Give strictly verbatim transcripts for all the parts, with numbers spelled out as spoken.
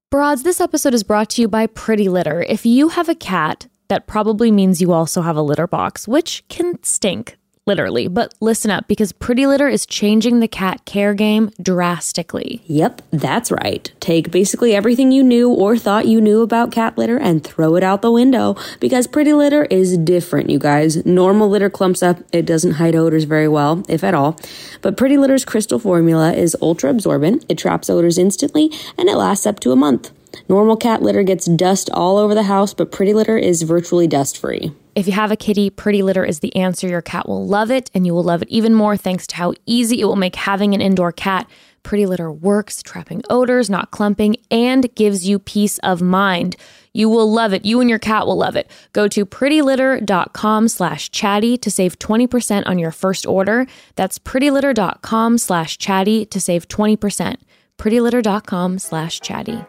Broads, this episode is brought to you by Pretty Litter. If you have a cat, that probably means you also have a litter box, which can stink, literally. But listen up, because Pretty Litter is changing the cat care game drastically. Yep, that's right. Take basically everything you knew or thought you knew about cat litter and throw it out the window, because Pretty Litter is different, you guys. Normal litter clumps up. It doesn't hide odors very well, if at all. But Pretty Litter's crystal formula is ultra absorbent. It traps odors instantly, and it lasts up to a month. Normal cat litter gets dust all over the house, but Pretty Litter is virtually dust-free. If you have a kitty, Pretty Litter is the answer. Your cat will love it, and you will love it even more thanks to how easy it will make having an indoor cat. Pretty Litter works, trapping odors, not clumping, and gives you peace of mind. You will love it. You and your cat will love it. Go to prettylitter.com slash chatty to save twenty percent on your first order. That's prettylitter.com slash chatty to save twenty percent. prettylitter.com slash chatty.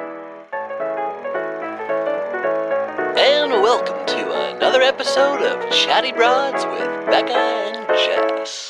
And welcome to another episode of Chatty Broads with Becca and Jess.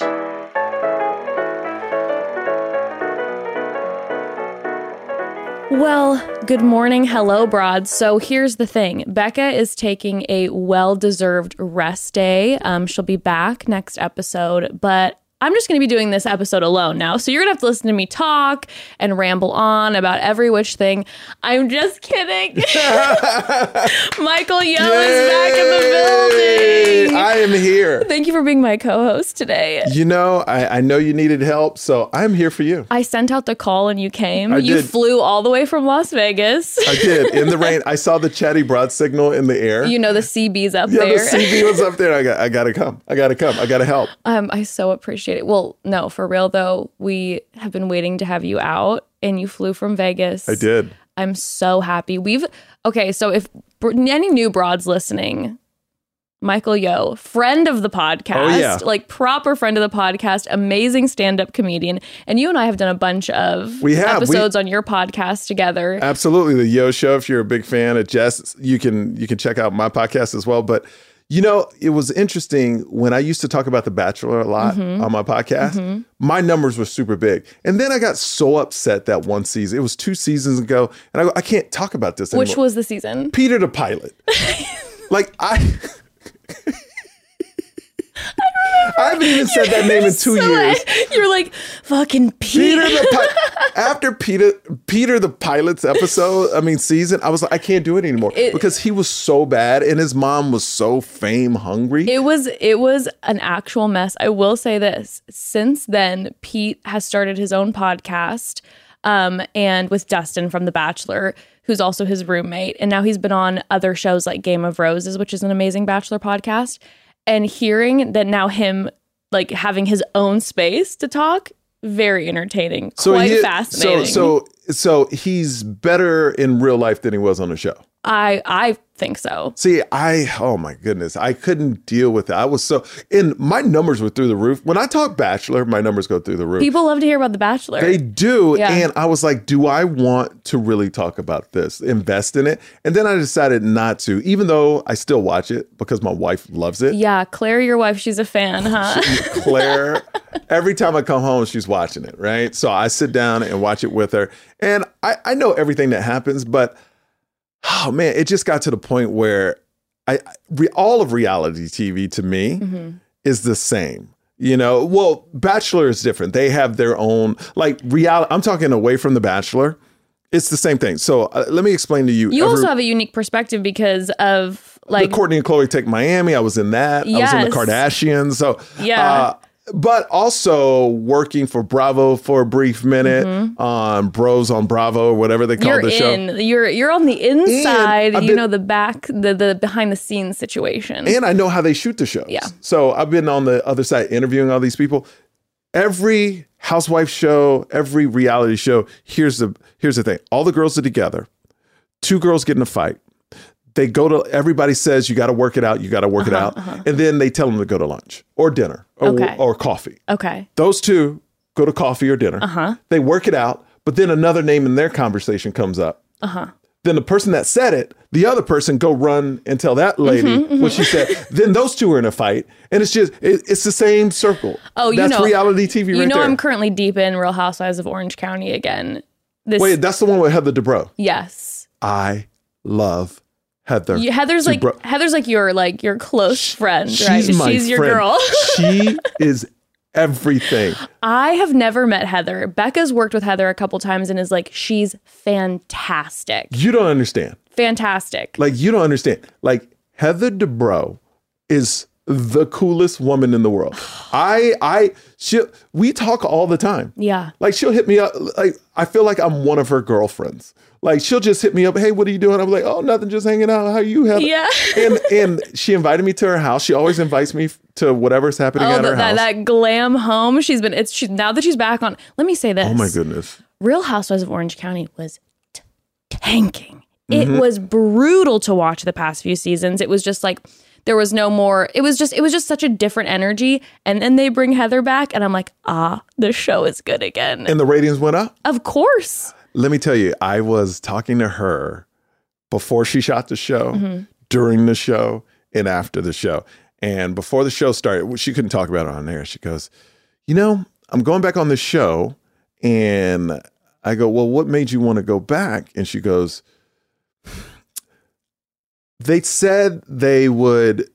Well, good morning. Hello, Broads. So here's the thing. Becca is taking a well-deserved rest day. Um, she'll be back next episode, but I'm just going to be doing this episode alone now. So you're going to have to listen to me talk and ramble on about every which thing. I'm just kidding. Michael Yo Yay! is back in the building. I am here. Thank you for being my co-host today. You know, I, I know you needed help, so I'm here for you. I sent out the call and you came. I you did. flew all the way from Las Vegas. I did. In the rain. I saw the Chatty Broad signal in the air. You know, the C B's up yeah, there. the C B was up there. I got I got to come. I got to come. I got to help. Um, I so appreciate it. Well, no, for real though, we have been waiting to have you out, and you flew from Vegas. I did. I'm so happy. We've okay. So if any new broads listening, Michael Yo, friend of the podcast, Oh, yeah. like proper friend of the podcast, amazing stand-up comedian, and you and I have done a bunch of We have. episodes We- on your podcast together. Absolutely, the Yo Show. If you're a big fan of Jess, you can you can check out my podcast as well. But you know, it was interesting when I used to talk about The Bachelor a lot Mm-hmm. on my podcast. Mm-hmm. My numbers were super big, and then I got so upset that one season. It was two seasons ago, and I go, I can't talk about this anymore. Which was the season? Peter the Pilot. Like I. I haven't even said that name in two So, years. You're like, fucking Peter. Peter the Pilot. After Peter Peter the Pilot's episode, I mean season, I was like, I can't do it anymore It- because he was so bad and his mom was so fame hungry. It was it was an actual mess. I will say this. Since then, Pete has started his own podcast, um, and with Dustin from The Bachelor, who's also his roommate. And now he's been on other shows like Game of Roses, which is an amazing Bachelor podcast. And hearing that now him like having his own space to talk, very entertaining, quite he- fascinating. So so so he's better in real life than he was on the show. I I think so. See, I, oh my goodness, I couldn't deal with it. I was so, and my numbers were through the roof. When I talk Bachelor, my numbers go through the roof. People love to hear about The Bachelor. They do. Yeah. And I was like, do I want to really talk about this, invest in it? And then I decided not to, even though I still watch it because my wife loves it. Yeah, Claire, your wife, she's a fan, huh? Claire, every time I come home, she's watching it, right? So I sit down and watch it with her. And I, I know everything that happens, but oh man, it just got to the point where I re, all of reality T V to me Mm-hmm. is the same. You know, well, Bachelor is different. They have their own, like reality. I'm talking away from The Bachelor. It's the same thing. So uh, let me explain to you. You Every- also have a unique perspective because of like the Courtney and Chloe Take Miami. I was in that. I was in the Yes. Kardashians. So Yeah. uh, but also working for Bravo for a brief minute on Bros on Bravo or whatever they call you're the show. in. You're you're on the inside. I've You been- know the back, the the behind the scenes situation. And I know how they shoot the shows. Yeah. So I've been on the other side interviewing all these people. Every housewife show, every reality show, here's the here's the thing. All the girls are together. Two girls get in a fight. They go to, everybody says, you got to work it out. You got to work Uh-huh, it out. uh-huh. And then they tell them to go to lunch or dinner or, Okay. or coffee. Okay. Those two go to coffee or dinner. Uh-huh. They work it out. But then another name in their conversation comes up. Uh-huh. Then the person that said it, the other person go run and tell that lady Mm-hmm, mm-hmm. what she said. Then those two are in a fight. And it's just, it, it's the same circle. Oh, you That's know, reality T V right you know, there. I'm currently deep in Real Housewives of Orange County again. This, Wait, that's the one with Heather Dubrow. yes. I love Heather. You, Heather's Dubrow. like Heather's like your like your close friend, She's right? my She's your friend. girl. She is everything. I have never met Heather. Becca's worked with Heather a couple times and is like, she's fantastic. You don't understand. Fantastic. Like, you don't understand. Like, Heather Dubrow is the coolest woman in the world. I, I, she, we talk all the time. Yeah. Like, she'll hit me up. Like, I feel like I'm one of her girlfriends. Like, she'll just hit me up. Hey, what are you doing? I'm like, oh, nothing, just hanging out. How are you, Heather? Yeah. and and she invited me to her house. She always invites me to whatever's happening Oh, at her that, that, house. that glam home. She's been, it's she, now that she's back on, let me say this. Oh my goodness. Real Housewives of Orange County was t- tanking. Mm-hmm. It was brutal to watch the past few seasons. It was just like, there was no more, it was just, it was just such a different energy. And then they bring Heather back and I'm like, ah, the show is good again. And the ratings went up? Of course. Let me tell you, I was talking to her before she shot the show, Mm-hmm. during the show, and after the show. And before the show started, she couldn't talk about it on air. She goes, you know, I'm going back on this show. And I go, well, what made you want to go back? And she goes, they said they would,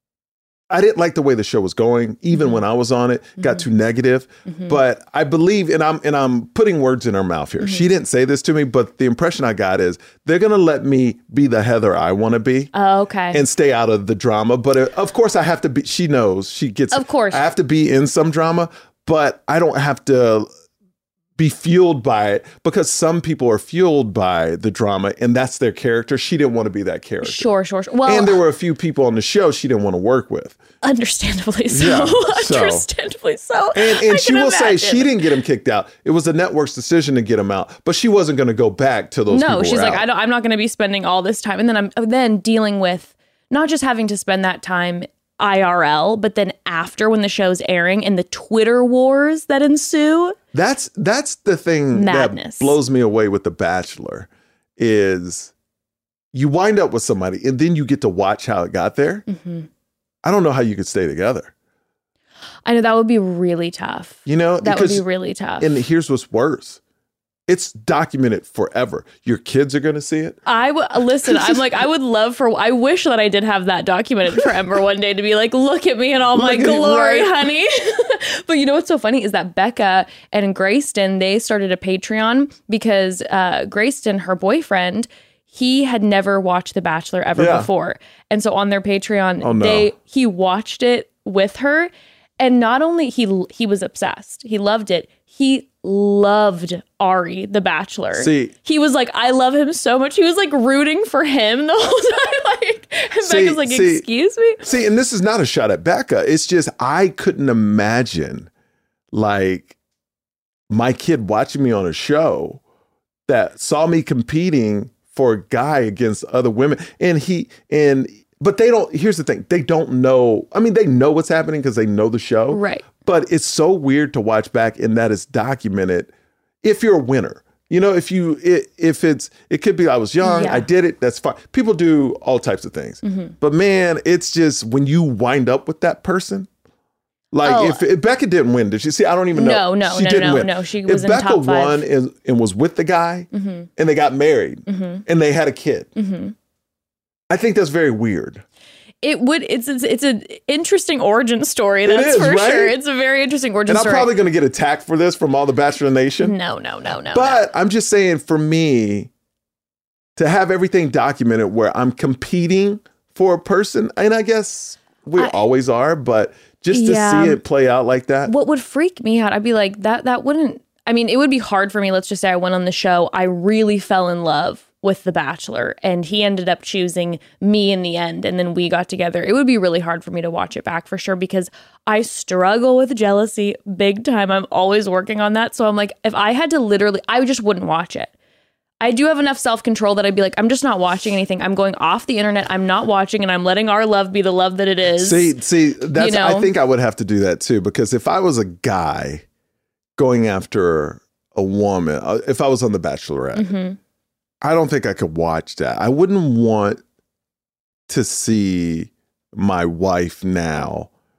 I didn't like the way the show was going, even Mm-hmm. when I was on it, got too negative. Mm-hmm. But I believe, and I'm and I'm putting words in her mouth here. Mm-hmm. She didn't say this to me, but the impression I got is they're gonna let me be the Heather I want to be. Oh, okay. And stay out of the drama. But uh, of course I have to be, she knows, she gets, Of course. I have to be in some drama, but I don't have to be fueled by it, because some people are fueled by the drama and that's their character. She didn't want to be that character. Sure, sure, sure. Well, And there were a few people on the show she didn't want to work with. understandably so. Yeah, so. Understandably so. And, and I she can will say imagine. she didn't get him kicked out. It was the network's decision to get him out, but she wasn't going to go back to those people. No, she's were like, out. I don't, I'm not going to be spending all this time. And then I'm then dealing with not just having to spend that time I R L, but then after when the show's airing and the Twitter wars that ensue. That's that's the thing Madness. that blows me away with The Bachelor is you wind up with somebody and then you get to watch how it got there. Mm-hmm. I don't know how you could stay together. I know that would be really tough. You know, That would because- be really tough. And here's what's worse. It's documented forever. Your kids are going to see it. I would listen. I'm like, I would love for. I wish that I did have that documented for Ember one day to be like, look at me in all my Look at- glory, right. honey. But you know what's so funny is that Becca and Grayston, they started a Patreon because uh, Grayston, her boyfriend, he had never watched The Bachelor ever Yeah. before, and so on their Patreon, Oh, no. they he watched it with her, and not only he he was obsessed, he loved it. He loved Ari, the Bachelor. See- he was like, I love him so much. He was like rooting for him the whole time. Like, and See- Becca's like, see- excuse me? See, and this is not a shot at Becca. It's just I couldn't imagine like my kid watching me on a show that saw me competing for a guy against other women. And he and but they don't, here's the thing, they don't know. I mean, they know what's happening because they know the show. Right. But it's so weird to watch back and that is documented if you're a winner. You know, if you, it, if it's, it could be I was young, Yeah. I did it, that's fine. People do all types of things. Mm-hmm. But man, it's just when you wind up with that person, like Oh. if, if Becca didn't win, did she see? I don't even know. No, no, she no, didn't no, win. no, she if was in Becca top five. won and, and was with the guy and they got married and they had a kid, I think that's very weird. It would. It's it's, it's an interesting origin story. That's is, for right? sure. It's a very interesting origin And I'm story. probably going to get attacked for this from all the Bachelor Nation. no, no, no, no. But I'm just saying, for me, to have everything documented where I'm competing for a person, and I guess we I- always are, but just to Yeah. see it play out like that. What would freak me out? I'd be like, that. That wouldn't. I mean, it would be hard for me. Let's just say I went on the show. I really fell in love with The Bachelor, and he ended up choosing me in the end, and then we got together. It would be really hard for me to watch it back for sure because I struggle with jealousy big time. I'm always working on that. So I'm like, if I had to literally, I just wouldn't watch it. I do have enough self-control that I'd be like, I'm just not watching anything. I'm going off the internet. I'm not watching, and I'm letting our love be the love that it is. See, see, that's, You know? I think I would have to do that too, because if I was a guy going after a woman, uh, if I was on The Bachelorette, Mm-hmm. I don't think I could watch that. I wouldn't want to see my wife now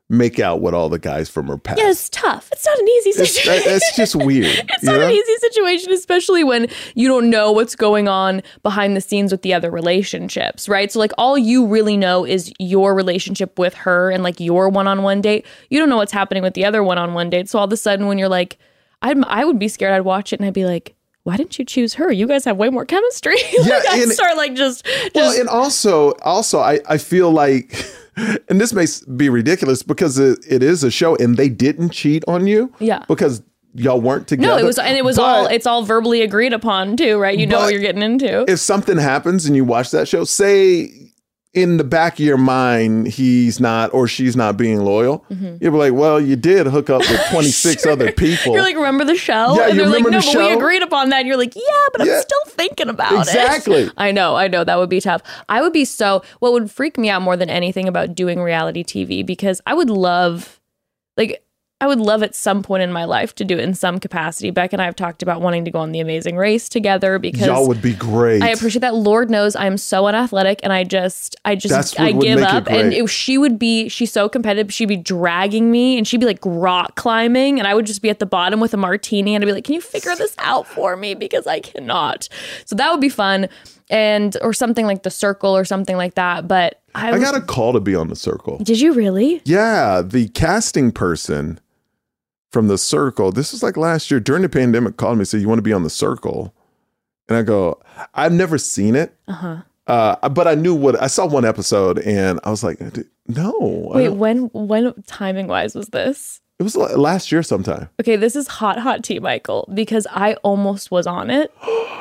make out with all the guys from her past. Yeah, it's tough. It's not an easy It's, situation. it's just weird. It's you not know? an easy situation, especially when you don't know what's going on behind the scenes with the other relationships, right? So like all you really know is your relationship with her and like your one-on-one date. You don't know what's happening with the other one-on-one date. So all of a sudden when you're like, I'd, I would be scared. I'd watch it and I'd be like, why didn't you choose her? You guys have way more chemistry. like Yeah, I'd and- start like just, just Well, and also, also, I, I feel like, and this may s- be ridiculous because it, it is a show and they didn't cheat on you. Yeah. Because y'all weren't together. no, it was, and it was But all, it's all verbally agreed upon too, right? You know but what you're getting into. if something happens and you watch that show, say in the back of your mind, he's not or she's not being loyal, Mm-hmm. you'll be like, well, you did hook up with twenty-six other people. You're like, remember the show? Yeah, and you they're like, remember no, the but we show? agreed upon that. And you're like, yeah, but Yeah. I'm still thinking about Exactly. it. I know, I know. That would be tough. I would be so, what would freak me out more than anything about doing reality T V, because I would love, like, I would love at some point in my life to do it in some capacity. Beck and I have talked about wanting to go on The Amazing Race together because Y'all would be great. I appreciate that. Lord knows I'm so unathletic and I just, I just, That's what I would give make it up. And great. if she would be, she's so competitive. She'd be dragging me and she'd be like rock climbing and I would just be at the bottom with a martini and I'd be like, can you figure this out for me? Because I cannot. So that would be fun. And, or something like The Circle or something like that. But I, I got a call to be on The Circle. did you really? Yeah, the casting person from The Circle, this was like last year during the pandemic, called me and said, you want to be on The Circle? And I go, I've never seen it. Uh-huh. Uh, but I knew what, I saw one episode and I was like, no. I Wait, don't- when, when timing wise was this? It was like last year sometime. Okay, this is hot, hot tea, Michael, because I almost was on it.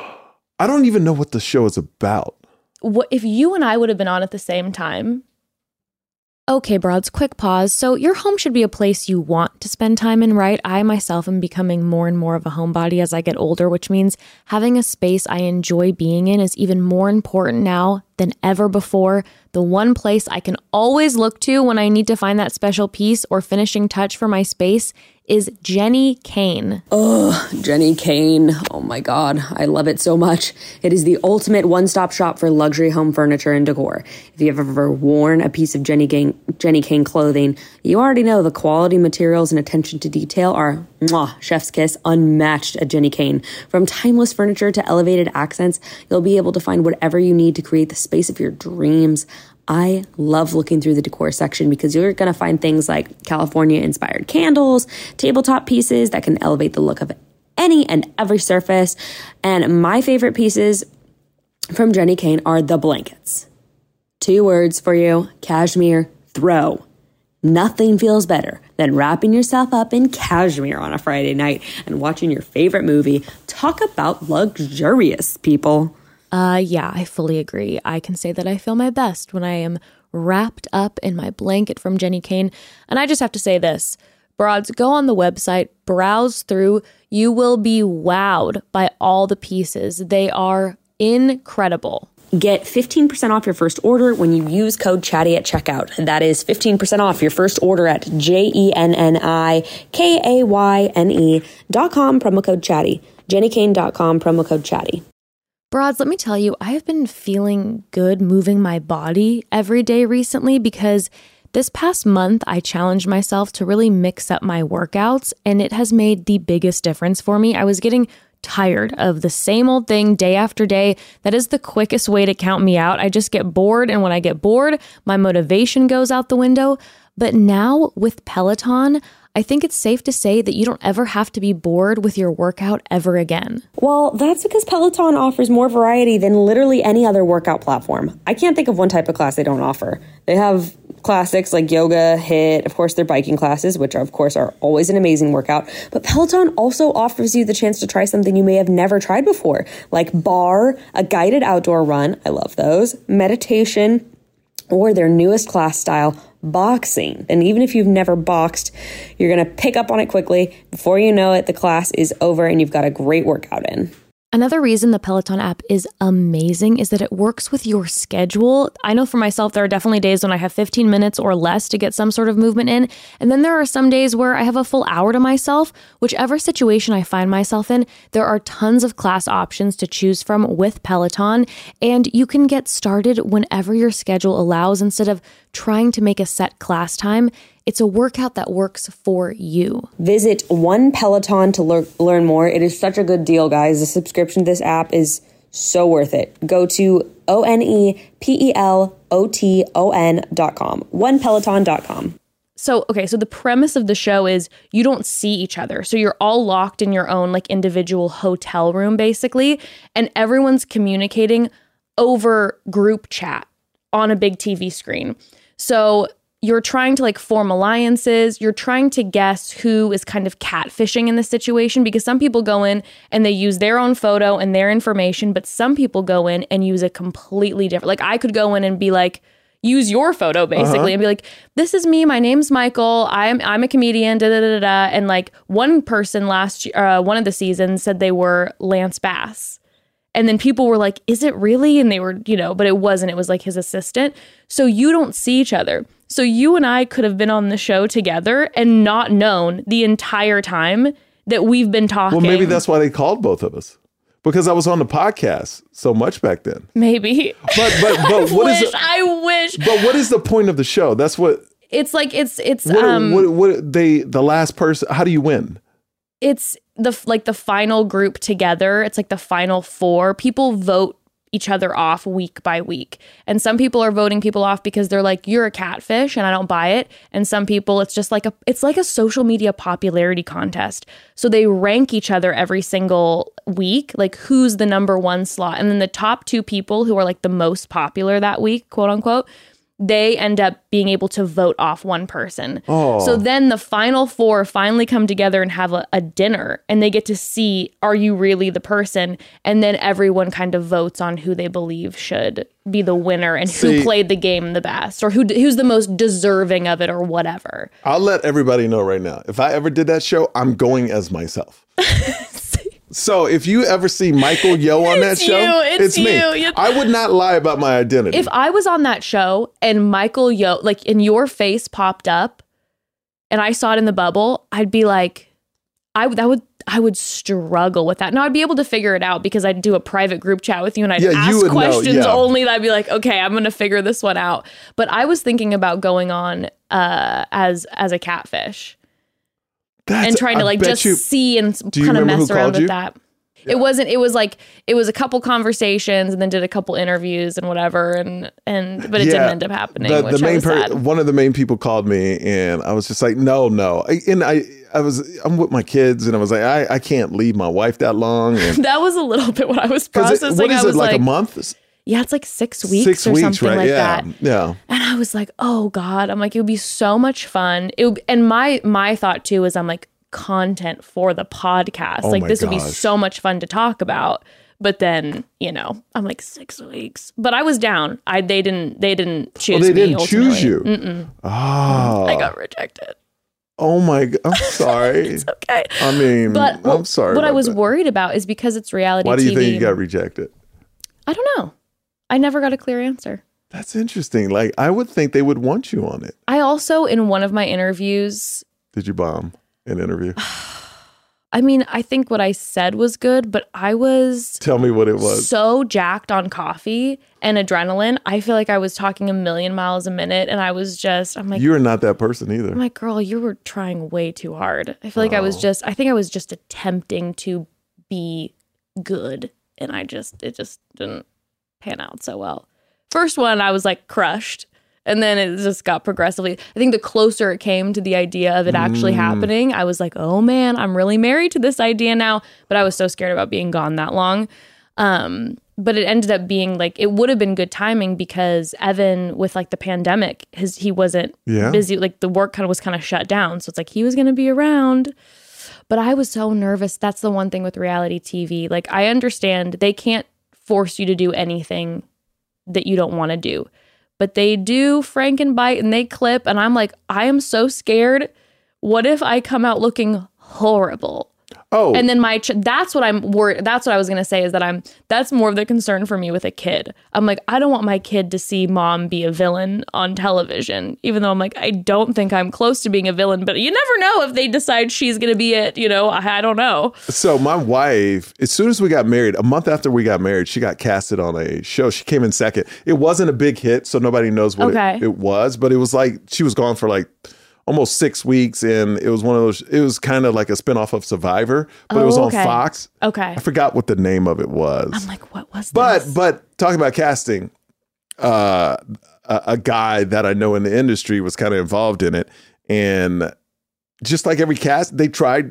I don't even know what the show is about. What if you and I would have been on at the same time? Okay, broads, quick pause. So your home should be a place you want to spend time in, right? I myself am becoming more and more of a homebody as I get older, which means having a space I enjoy being in is even more important now than ever before. The one place I can always look to when I need to find that special piece or finishing touch for my space is Jenni Kayne. Oh, Jenni Kayne. Oh my God. I love it so much. It is the ultimate one-stop shop for luxury home furniture and decor. If you've ever worn a piece of Jenni Kayne, Jenni Kayne clothing, you already know the quality materials and attention to detail are mwah, chef's kiss, unmatched at Jenni Kayne. From timeless furniture to elevated accents, you'll be able to find whatever you need to create the space of your dreams. I love looking through the decor section because you're going to find things like California-inspired candles, tabletop pieces that can elevate the look of any and every surface. And my favorite pieces from Jenni Kayne are the blankets. Two words for you: cashmere, throw. Nothing feels better than wrapping yourself up in cashmere on a Friday night and watching your favorite movie. Talk about luxurious, people. Uh, yeah, I fully agree. I can say that I feel my best when I am wrapped up in my blanket from Jenni Kayne. And I just have to say this, broads, go on the website, browse through. You will be wowed by all the pieces. They are incredible. Get fifteen percent off your first order when you use code chatty at checkout. That is fifteen percent off your first order at J E N N I K A Y N E dot com, promo code chatty. Jenni Kayne dot com, promo code chatty. Broads, let me tell you, I have been feeling good moving my body every day recently because this past month I challenged myself to really mix up my workouts and it has made the biggest difference for me. I was getting tired of the same old thing day after day. That is the quickest way to count me out. I just get bored, and when I get bored, my motivation goes out the window. But now with Peloton, I think it's safe to say that you don't ever have to be bored with your workout ever again. Well, that's because Peloton offers more variety than literally any other workout platform. I can't think of one type of class they don't offer. They have classics like yoga, HIIT, of course, their biking classes, which are, of course, are always an amazing workout. But Peloton also offers you the chance to try something you may have never tried before, like bar, a guided outdoor run, I love those, meditation, or their newest class style, boxing. And even if you've never boxed, you're going to pick up on it quickly. Before you know it, the class is over and you've got a great workout in. Another reason the Peloton app is amazing is that it works with your schedule. I know for myself, there are definitely days when I have fifteen minutes or less to get some sort of movement in. And then there are some days where I have a full hour to myself. Whichever situation I find myself in, there are tons of class options to choose from with Peloton. And you can get started whenever your schedule allows instead of trying to make a set class time. It's a workout that works for you. Visit One Peloton to lear- learn more. It is such a good deal, guys. The subscription to this app is so worth it. Go to O N E P E L O T O N dot com. one peloton dot com. So, okay, so the premise of the show is you don't see each other. So you're all locked in your own like individual hotel room, basically, and everyone's communicating over group chat on a big T V screen. So you're trying to like form alliances. You're trying to guess who is kind of catfishing in this situation, because some people go in and they use their own photo and their information, but some people go in and use a completely different, like I could go in and be like, use your photo basically, uh-huh. and be like, this is me, my name's Michael, I'm I'm a comedian, da da da da. And like one person last year, uh, one of the seasons said they were Lance Bass. And then people were like, is it really? And they were, you know, but it wasn't. It was like his assistant. So you don't see each other. So you and I could have been on the show together and not known the entire time that we've been talking. Well, maybe that's why they called both of us. Because I was on the podcast so much back then. Maybe. But but but what wish, is the, I wish. But what is the point of the show? That's what it's like. It's it's what, um. What, what they the last person? How do you win? It's the like the final group together. It's like the final four. People vote each other off week by week. And some people are voting people off because they're like, you're a catfish and I don't buy it. And some people, it's just like a, it's like a social media popularity contest. So they rank each other every single week, like who's the number one slot. And then the top two people who are like the most popular that week, quote unquote, they end up being able to vote off one person. Oh. So then the final four finally come together and have a, a dinner, and they get to see, are you really the person? And then everyone kind of votes on who they believe should be the winner and See, who played the game the best, or who who's the most deserving of it, or whatever. I'll let everybody know right now. If I ever did that show, I'm going as myself. So if you ever see Michael Yo on that It's show, you, it's it's me. you. I would not lie about my identity. If I was on that show and Michael Yo, like, in your face popped up and I saw it in the bubble, I'd be like, I that would I would struggle with that. Now I'd be able to figure it out because I'd do a private group chat with you and I'd Yeah, you ask would know, questions yeah. only. And I'd be like, okay, I'm gonna figure this one out. But I was thinking about going on uh, as as a catfish. That's, and trying to I like bet just you, see and do you kind of remember mess who around called with you? that. It wasn't, it was like, it was a couple conversations and then did a couple interviews and whatever. And, and, but it Yeah, didn't end up happening, The, which the I main was per- sad. one of the main people called me and I was just like, no, no. I, and I, I was, I'm with my kids and I was like, I, I can't leave my wife that long. And That was a little bit what I was because processing. what is I it, was like, like a month? Yeah, it's like six weeks Six or weeks, something right? like yeah, that. yeah. And I was like, oh God. I'm like, it would be so much fun. It would, and my, my thought too is I'm like, content for the podcast. Oh like my this would be gosh. so much fun to talk about. But then, you know, I'm like six weeks. But I was down. I they didn't they didn't choose Oh, they me. didn't choose you. Mm-mm. Oh, I got rejected. oh my God. I'm sorry. It's okay. I mean, But well, I'm sorry. What I about was that. worried about is because it's reality Why do you T V. think you got rejected? I don't know. I never got a clear answer. That's interesting. Like, I would think they would want you on it. I also, in one of my interviews, Did you bomb an interview? I mean, I think what I said was good, but I was Tell me what it was. so jacked on coffee and adrenaline. I feel like I was talking a million miles a minute, and I was just, I'm like, You're not that person either. I'm like, girl, you were trying way too hard. I feel like I was Oh. just, I think I was just attempting to be good, and I just, it just didn't pan out so well. First one, I was like crushed. And then it just got progressively, I think the closer it came to the idea of it actually Mm. happening, I was like, oh man, I'm really married to this idea now. But I was so scared about being gone that long. Um, but it ended up being like, it would have been good timing because Evan, with like the pandemic, his he wasn't Yeah. busy. Like the work kind of was kind of shut down. So it's like he was going to be around. But I was so nervous. That's the one thing with reality T V. Like, I understand they can't force you to do anything that you don't want to do. But they do Frankenbite and they clip. And I'm like, I am so scared. What if I come out looking horrible? Oh, And then my, ch- that's what I'm worried. That's what I was going to say is that I'm, that's more of the concern for me with a kid. I'm like, I don't want my kid to see mom be a villain on television, even though I'm like, I don't think I'm close to being a villain, but you never know if they decide she's going to be it. You know, I, I don't know. so my wife, as soon as we got married, a month after we got married, she got casted on a show. She came in second. It wasn't a big hit, so nobody knows what Okay. it, it was, but it was like she was gone for like almost six weeks. And it was one of those, it was kind of like a spinoff of Survivor, but Oh, it was on okay. Fox. Okay. I forgot what the name of it was. I'm like, what was But this? but talking about casting, uh, a, a guy that I know in the industry was kind of involved in it, and just like every cast, they tried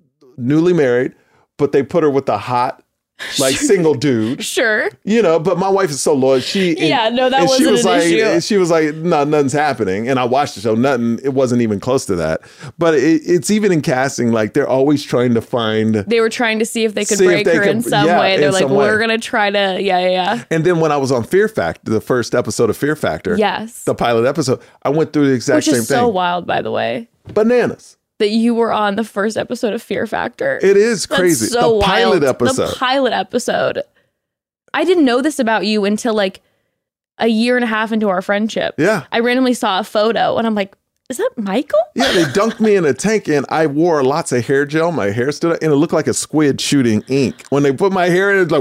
newly married, but they put her with a hot, like single dude, Sure. you know. But my wife is so loyal. She and- Yeah, no, that and she wasn't was an like, issue. She was like, no, nothing's happening. And I watched the show, nothing. It wasn't even close to that. But it, it's even in casting, like they're always trying to find. They were trying to see if they could See if break they her could- in some yeah, way. They're in like, some way. we're going to try to, yeah, yeah, yeah. And then when I was on Fear Factor, the first episode of Fear Factor, Yes. the pilot episode, I went through the exact Which same is so thing. wild, by the way, Bananas. that you were on the first episode of Fear Factor. It is That's crazy. so the pilot wild. episode. The pilot episode. I didn't know this about you until like a year and a half into our friendship. Yeah. I randomly saw a photo and I'm like, is that Michael? Yeah, they dunked me in a tank and I wore lots of hair gel. My hair stood up and it looked like a squid shooting ink. When they put my hair in, it was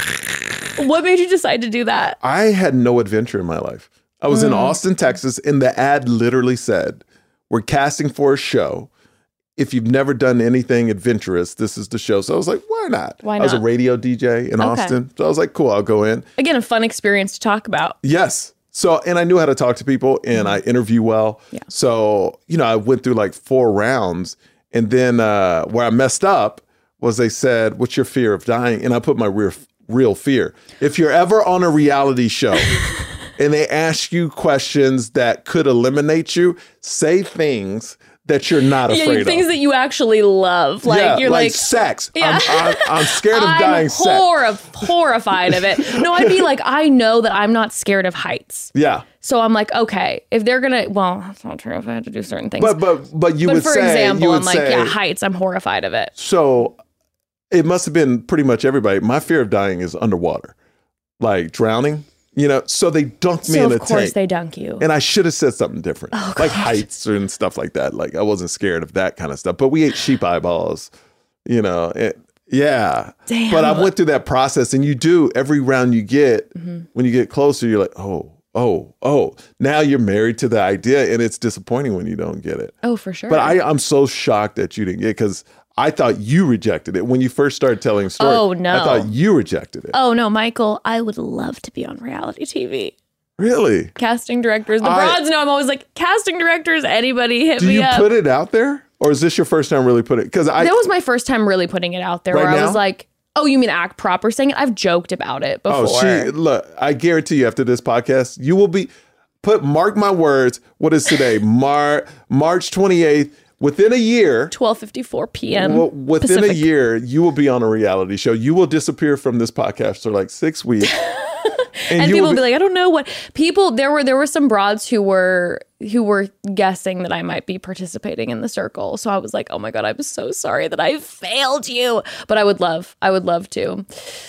like, What made you decide to do that? I had no adventure in my life. I was Mm. in Austin, Texas, and the ad literally said, we're casting for a show. If you've never done anything adventurous, this is the show. So I was like, why not? Why I was a not? radio D J in Austin. So I was like, cool, I'll go in. Again, a fun experience to talk about. Yes. So, and I knew how to talk to people and I interview well. Yeah. So, you know, I went through like four rounds. And then uh, where I messed up was they said, what's your fear of dying? And I put my real, real fear. If you're ever on a reality show and they ask you questions that could eliminate you, say things that you're not Yeah, afraid things of. that you actually love. Like yeah, you're like, sex. Yeah. I'm, I'm, I'm scared of I'm dying sex. horri- horrified of it. No, I'd be like, I know that I'm not scared of heights. Yeah. So I'm like, okay, if they're gonna, well, that's not true. If I had to do certain things, But but but you but would for say, you example, would I'm like, say, yeah, heights. I'm horrified of it. So it must have been pretty much everybody. My fear of dying is underwater, like drowning, you know. So they dunked me So in a of course tank. they dunk you. And I should have said something different, Oh, like God. heights and stuff like that. Like I wasn't scared of that kind of stuff. But we ate sheep eyeballs, you know. It, yeah. Damn. But I went through that process, and you do every round you get. Mm-hmm. When you get closer, you're like, oh, oh, oh. Now you're married to the idea, and it's disappointing when you don't get it. Oh, for sure. But I, I'm so shocked that you didn't get it because I thought you rejected it when you first started telling the story. Oh, no. I thought you rejected it. oh no, Michael, I would love to be on reality T V. Really? Casting directors. The I- broads know I'm always like, casting directors, anybody hit Do me you up. put it out there, or is this your first time really put it? Because I that was my first time really putting it out there Right where I now? was like, oh, you mean act proper saying it? I've joked about it before. oh she look. I guarantee you, after this podcast, you will be put. Mark my words. What is today? Mar March twenty-eighth. Within a year. twelve fifty-four p.m. Well, within Pacific. a year, you will be on a reality show. You will disappear from this podcast for like six weeks. And you people will will be like, I don't know what people there were there were some broads who were who were guessing that I might be participating in the circle. So I was like, oh my God, I'm so sorry that I failed you. But I would love, I would love to.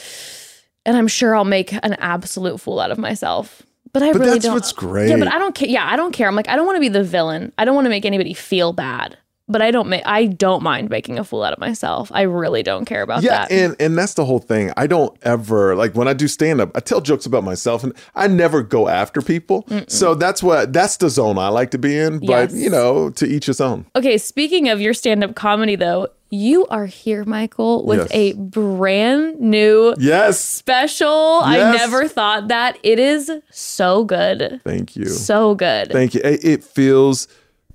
And I'm sure I'll make an absolute fool out of myself. But I But really that's don't. what's great. Yeah, but I don't care. Yeah, I don't care. I'm like, I don't want to be the villain. I don't want to make anybody feel bad. But I don't make I don't mind making a fool out of myself. I really don't care about Yeah, that. and and that's the whole thing. I don't ever like when I do stand up, I tell jokes about myself and I never go after people. So that's what that's the zone I like to be in, but Yes. you know, to each his own. Okay, speaking of your stand-up comedy though, you are here, Michael, with Yes. a brand new Yes. special. I Yes. never thought that. It is so good. Thank you. So good. Thank you. It, it feels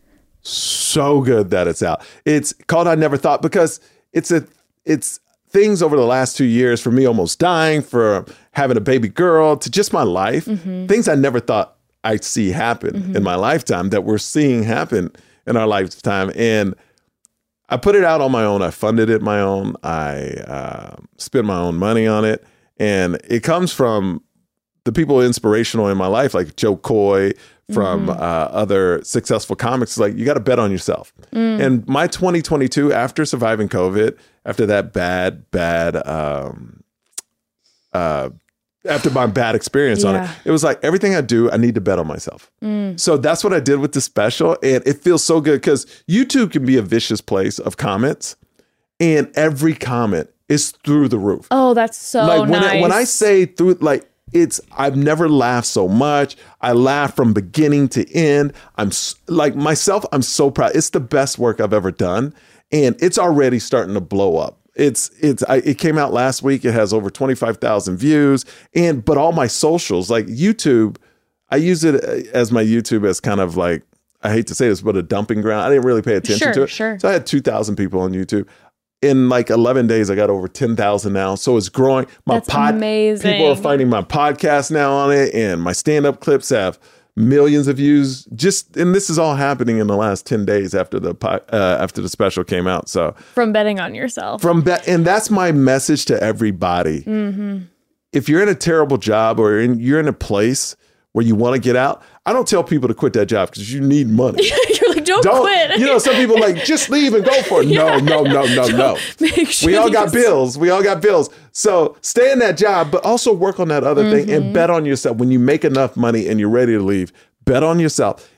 so good that it's out. It's called I Never Thought because it's a it's things over the last two years for me almost dying, for having a baby girl, to just my life. Things I never thought I'd see happen in my lifetime that we're seeing happen in our lifetime. And I put it out on my own. I funded it my own. I uh, spent my own money on it. And it comes from the people inspirational in my life, like Joe Coy, from Mm-hmm. uh, other successful comics. Like, you got to bet on yourself. Mm. And my twenty twenty-two, after surviving COVID, after that bad, bad, um, uh, after my bad experience on it, Yeah. it was like everything I do, I need to bet on myself. Mm. So that's what I did with the special. And it feels so good because YouTube can be a vicious place of comments. And every comment is through the roof. Oh, that's so like when, nice. I, when I say through, like, it's, I've never laughed so much. I laugh from beginning to end. I'm like myself, I'm so proud. It's the best work I've ever done. And it's already starting to blow up. It's, it's, I, it came out last week. It has over twenty-five thousand views. And, but all my socials, like YouTube, I use it as my YouTube as kind of like, I hate to say this, but a dumping ground. I didn't really pay attention sure, to it. Sure. So I had two thousand people on YouTube. In like eleven days, I got over ten thousand now. So it's growing. My That's pod, amazing. People are finding my podcast now on it, and my stand-up clips have millions of views. Just, and this is all happening in the last ten days after the uh, after the special came out. So from betting on yourself. From bet, and that's my message to everybody. Mm-hmm. If you're in a terrible job or in, you're in a place where you want to get out, I don't tell people to quit that job because you need money. You're like, don't, don't quit. You know, some people are like, just leave and go for it. Yeah. No, no, no, no, no. Make sure we all got bills. We all got bills. So stay in that job, but also work on that other mm-hmm. thing and bet on yourself. When you make enough money and you're ready to leave, bet on yourself.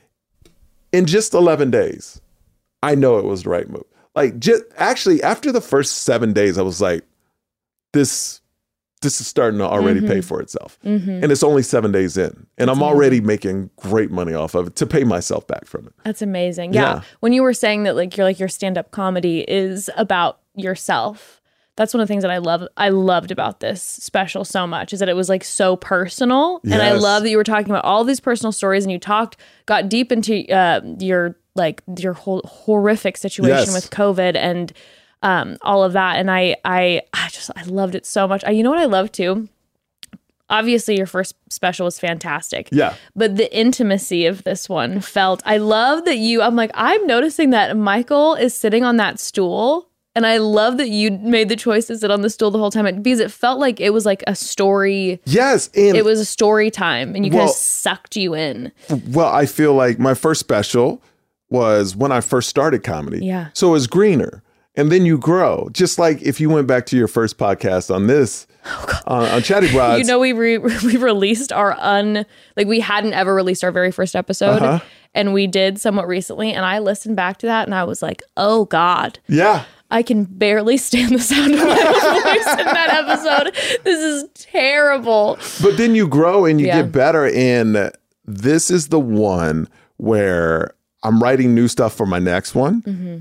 In just eleven days, I know it was the right move. Like, just actually, after the first seven days, I was like, this... This is starting to already mm-hmm. pay for itself. Mm-hmm. And it's only seven days in. And That's I'm already amazing. making great money off of it to pay myself back from it. That's amazing. Yeah. yeah. When you were saying that like you're like your stand-up comedy is about yourself. That's one of the things that I love. I loved about this special so much is that it was like so personal. Yes. And I love that you were talking about all these personal stories and you talked, got deep into uh, your like your whole horrific situation yes. with COVID and Um, all of that. And I, I, I just, I loved it so much. I, you know what I love too? Obviously your first special was fantastic. Yeah. But the intimacy of this one felt, I love that you, I'm like, I'm noticing that Michael is sitting on that stool. And I love that you made the choice to sit on the stool the whole time because it felt like it was like a story. Yes. And it was a story time and you well, kind of sucked you in. Well, I feel like my first special was when I first started comedy. Yeah. So it was greener. And then you grow, just like if you went back to your first podcast on this, oh, on, on Chatty Broads. You know, we re- we released our un, like we hadn't ever released our very first episode. Uh-huh. And we did somewhat recently. And I listened back to that and I was like, oh God. Yeah. I can barely stand the sound of my voice in that episode. This is terrible. But then you grow and you yeah. get better. And this is the one where I'm writing new stuff for my next one. Mm-hmm.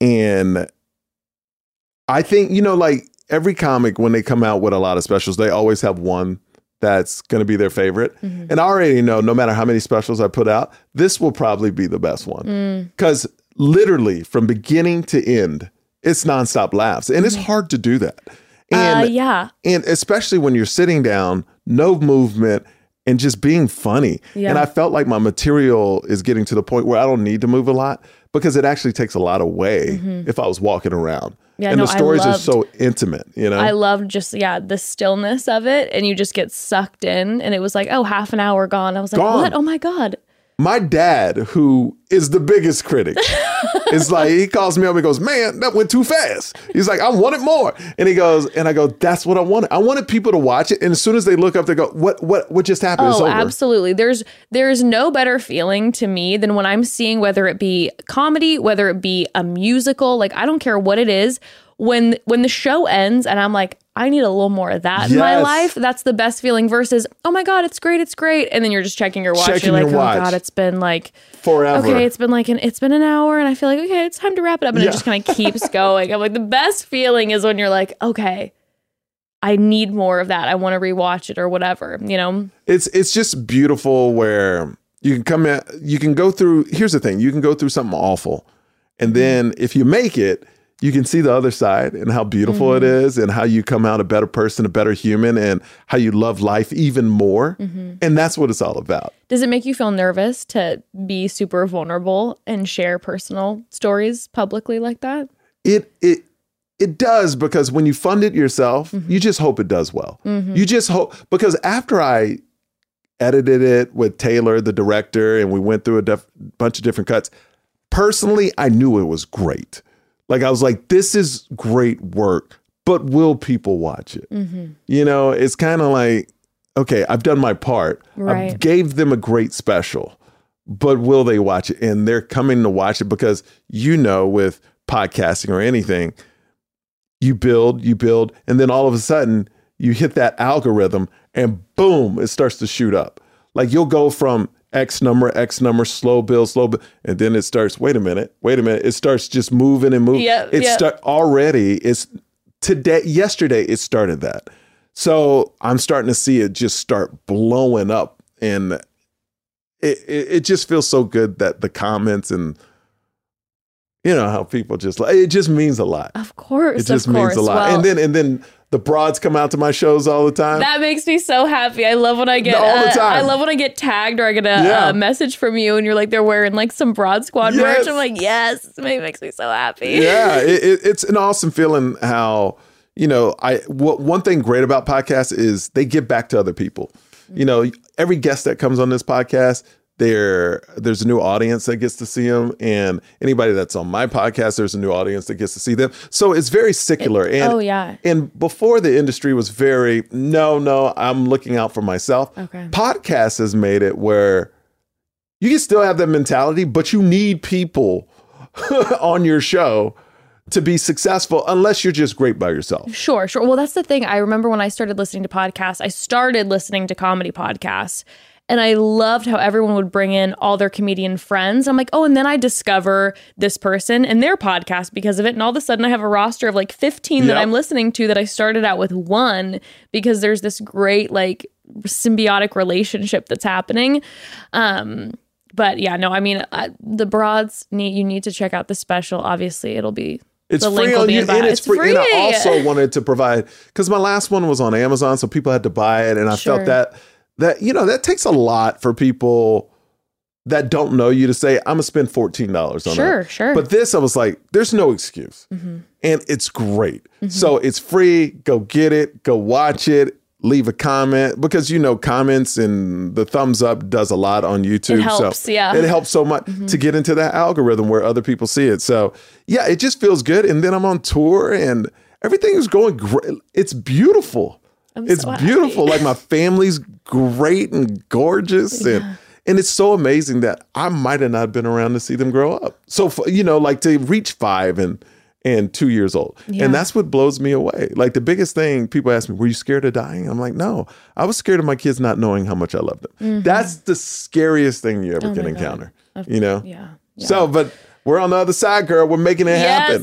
And I think, you know, like every comic, when they come out with a lot of specials, they always have one that's going to be their favorite. Mm-hmm. And I already know, no matter how many specials I put out, this will probably be the best one. Because mm. literally from beginning to end, it's nonstop laughs. And mm-hmm. it's hard to do that. And, uh, yeah. And especially when you're sitting down, no movement, and just being funny. Yeah. And I felt like my material is getting to the point where I don't need to move a lot because it actually takes a lot away mm-hmm. if I was walking around. Yeah, and no, the stories loved, are so intimate, you know? I loved just, yeah, the stillness of it. And you just get sucked in. And it was like, oh, half an hour gone. I was like, gone. What? Oh, my God. My dad, who is the biggest critic, is like, he calls me up and goes, man, that went too fast. He's like, I wanted more. And he goes, and I go, that's what I wanted. I wanted people to watch it. And as soon as they look up, they go, what what what just happened? Oh, it's over. Absolutely. There's there's no better feeling to me than when I'm seeing whether it be comedy, whether it be a musical, like I don't care what it is. When when the show ends and I'm like, I need a little more of that yes. in my life. That's the best feeling versus, oh my God, it's great, it's great. And then you're just checking your watch. Checking you're like, your oh watch. God, it's been like forever. Okay, it's been like an it's been an hour and I feel like, okay, it's time to wrap it up. And yeah. it just kind of keeps going. I'm like, the best feeling is when you're like, okay, I need more of that. I want to rewatch it or whatever, you know? It's it's just beautiful where you can come in, you can go through, here's the thing, you can go through something awful. And then if you make it, you can see the other side and how beautiful mm-hmm. it is and how you come out a better person, a better human, and how you love life even more. Mm-hmm. And that's what it's all about. Does it make you feel nervous to be super vulnerable and share personal stories publicly like that? It it it does, because when you fund it yourself, mm-hmm. you just hope it does well. Mm-hmm. You just hope, because after I edited it with Taylor, the director, and we went through a def- bunch of different cuts, personally, I knew it was great. Like, I was like, this is great work, but will people watch it? Mm-hmm. You know, it's kind of like, okay, I've done my part. Right. I gave them a great special, but will they watch it? And they're coming to watch it because, you know, with podcasting or anything, you build, you build, and then all of a sudden you hit that algorithm and boom, it starts to shoot up. Like you'll go from X number, X number, slow build, slow build, and then it starts, wait a minute, wait a minute. It starts just moving and moving. Yep, it yep. start already, it's today, yesterday it started that. So I'm starting to see it just start blowing up, and it, it, it just feels so good that the comments and, you know, how people just like, it just means a lot. Of course. It just of course. means a lot. Well, and then, and then the broads come out to my shows all the time. that makes me so happy. I love when I get, All the uh, time. I love when I get tagged or I get a, Yeah. a message from you and you're like, they're wearing like some Broad Squad Yes. merch. I'm like, yes, it makes me so happy. Yeah, it, it, it's an awesome feeling how, you know, I what one thing great about podcasts is they give back to other people. You know, every guest that comes on this podcast, there there's a new audience that gets to see them, and anybody that's on my podcast, there's a new audience that gets to see them. So it's very secular. And oh, yeah. and before the industry was very no, no, I'm looking out for myself. Okay. Podcast has made it where you can still have that mentality, but you need people on your show to be successful unless you're just great by yourself. Sure, sure. Well, that's the thing. I remember when I started listening to podcasts, I started listening to comedy podcasts. And I loved how everyone would bring in all their comedian friends. I'm like, oh, and then I discover this person and their podcast because of it. And all of a sudden I have a roster of like fifteen that Yep. I'm listening to that I started out with one because there's this great like symbiotic relationship that's happening. Um, but yeah, no, I mean, uh, the broads need, you need to check out the special. Obviously it'll be, It's the link free will on be you, in bio. and it's, It's free. free. And I also wanted to provide, because my last one was on Amazon, so people had to buy it, and I Sure. felt that that you know that takes a lot for people that don't know you to say, I'm gonna spend fourteen dollars on it. Sure, sure. But this, I was like, there's no excuse, Mm-hmm. and it's great. So it's free. Go get it. Go watch it. Leave a comment, because you know comments and the thumbs up does a lot on YouTube. It helps, so yeah. It helps so much to get into that algorithm where other people see it. So yeah, it just feels good. And then I'm on tour and everything is going great. It's beautiful. I'm it's so happy. beautiful. Like my family's great and gorgeous, and and it's so amazing that I might have not been around to see them grow up. So f- you know, like to reach five and and two years old, Yeah. and that's what blows me away. Like the biggest thing, people ask me, "Were you scared of dying?" I'm like, "No, I was scared of my kids not knowing how much I love them." Mm-hmm. That's the scariest thing you ever Oh can my God. encounter. Of- You know. Yeah. yeah. So, but we're on the other side, girl. We're making it happen.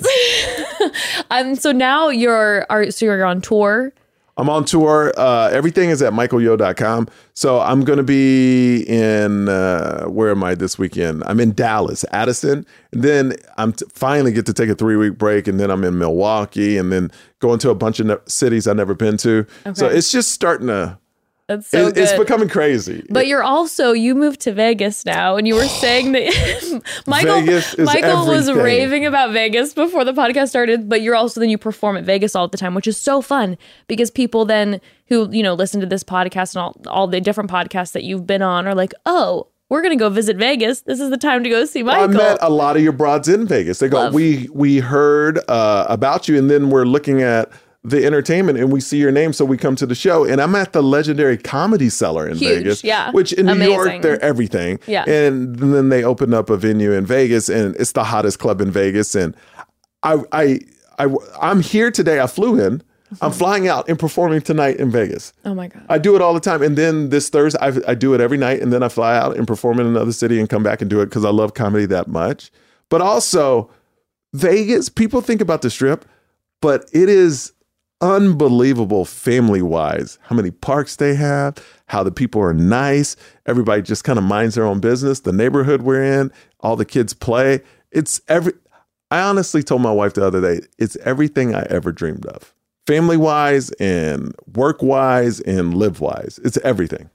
Yes. um. So now you're are so you're on tour. I'm on tour. Uh, everything is at michael yo dot com. So I'm going to be in, uh, where am I this weekend? I'm in Dallas, Addison. And then I'm t- finally get to take a three week break. And then I'm in Milwaukee, and then going to a bunch of ne- cities I've never been to. So Okay. it's just starting to, That's so it- good. it's becoming crazy. But you're also you moved to Vegas now, and you were saying that Michael Vegas is Michael was everything. raving about Vegas before the podcast started. But you're also then you perform at Vegas all the time, which is so fun because people then who you know listen to this podcast and all all the different podcasts that you've been on are like, oh, we're gonna go visit Vegas. This is the time to go see Michael. I met a lot of your broads in Vegas. They go, Love. we we heard uh, about you, and then we're looking at the entertainment, and we see your name, so we come to the show. And I'm at the legendary Comedy Cellar in Huge, Vegas, yeah. which in New Amazing. York they're everything. Yeah. And then they opened up a venue in Vegas, and it's the hottest club in Vegas. And I I I I'm here today. I flew in. I'm flying out and performing tonight in Vegas. oh my god. I do it all the time. And then this Thursday, I, I do it every night. And then I fly out and perform in another city and come back and do it because I love comedy that much. But also, Vegas, people think about the Strip, but it is unbelievable family wise how many parks they have, how the people are nice. Everybody just kind of minds their own business. The neighborhood we're in, all the kids play. It's every, I honestly told my wife the other day, it's everything I ever dreamed of. Family wise and work wise and live wise. It's everything.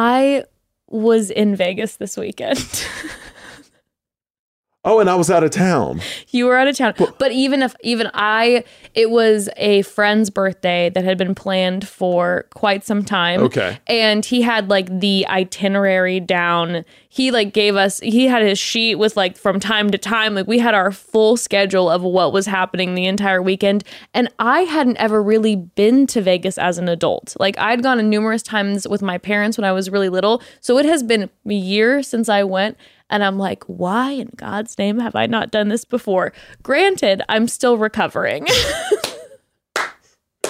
I was in Vegas this weekend. Oh, and I was out of town. You were out of town. But even if, even I, it was a friend's birthday that had been planned for quite some time. Okay. And he had like the itinerary down. He like gave us, he had his sheet with like from time to time, like we had our full schedule of what was happening the entire weekend. And I hadn't ever really been to Vegas as an adult. Like I'd gone numerous times with my parents when I was really little. So it has been a year since I went. And I'm like, why in God's name have I not done this before? Granted, I'm still recovering.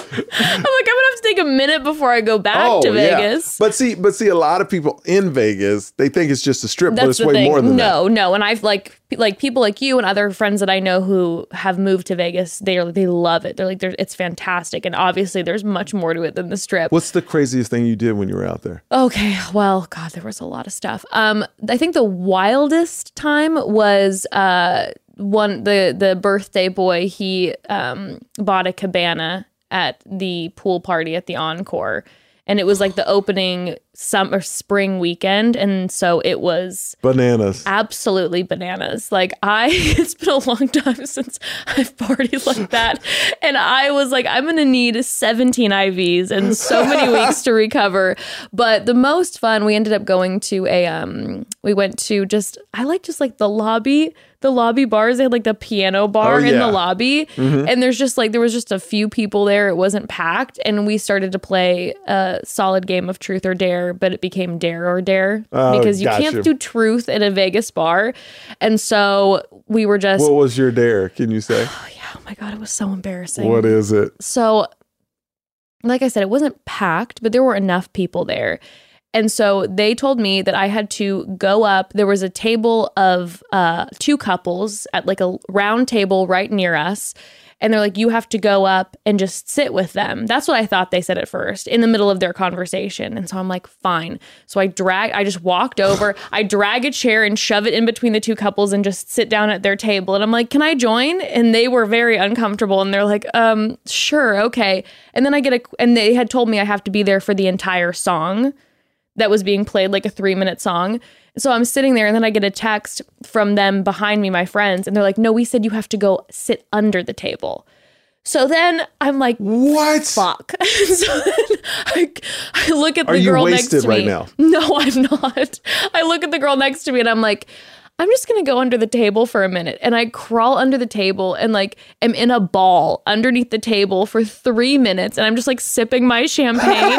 I'm like, I'm gonna have to take a minute before I go back to Vegas. Yeah. But see, but see, a lot of people in Vegas, they think it's just a strip, That's but it's the way thing. more than no, that. No, no. And I've like like people like you and other friends that I know who have moved to Vegas. They are they love it. They're like, they're, it's fantastic. And obviously, there's much more to it than the strip. What's the craziest thing you did when you were out there? Okay, well, God, there was a lot of stuff. Um, I think the wildest time was uh one the the birthday boy. He um bought a cabana at the pool party at the Encore, and it was like the opening summer spring weekend, and so it was Bananas. absolutely bananas. Like I, it's been a long time since I've partied like that, and I was like, I'm gonna need seventeen I Vs and so many weeks to recover. But the most fun, we ended up going to a, um, we went to just, I like just like the lobby. The lobby bars, they had like the piano bar Oh, in yeah. the lobby. Mm-hmm. And there's just like, there was just a few people there. It wasn't packed. And we started to play a solid game of truth or dare, but it became dare or dare Oh, because you gotcha. can't do truth in a Vegas bar. And so we were just, What was your dare? Can you say? oh, yeah, oh my God, it was so embarrassing. What is it? So, like I said, it wasn't packed, but there were enough people there. And so they told me that I had to go up. There was a table of uh, two couples at like a round table right near us. And they're like, you have to go up and just sit with them. That's what I thought they said at first in the middle of their conversation. And so I'm like, fine. So I drag, I just walked over, I drag a chair and shove it in between the two couples and just sit down at their table. And I'm like, can I join? And they were very uncomfortable. And they're like, um, sure. Okay. And then I get a, and they had told me I have to be there for the entire song that was being played, like a three minute song. So I'm sitting there and then I get a text from them behind me, my friends, and they're like, no, we said you have to go sit under the table. So then I'm like, What? fuck. So then I, I look at the Are you girl next wasted to me. right now? No, I'm not. I look at the girl next to me and I'm like, I'm just going to go under the table for a minute. And I crawl under the table and like am in a ball underneath the table for three minutes. And I'm just like sipping my champagne. And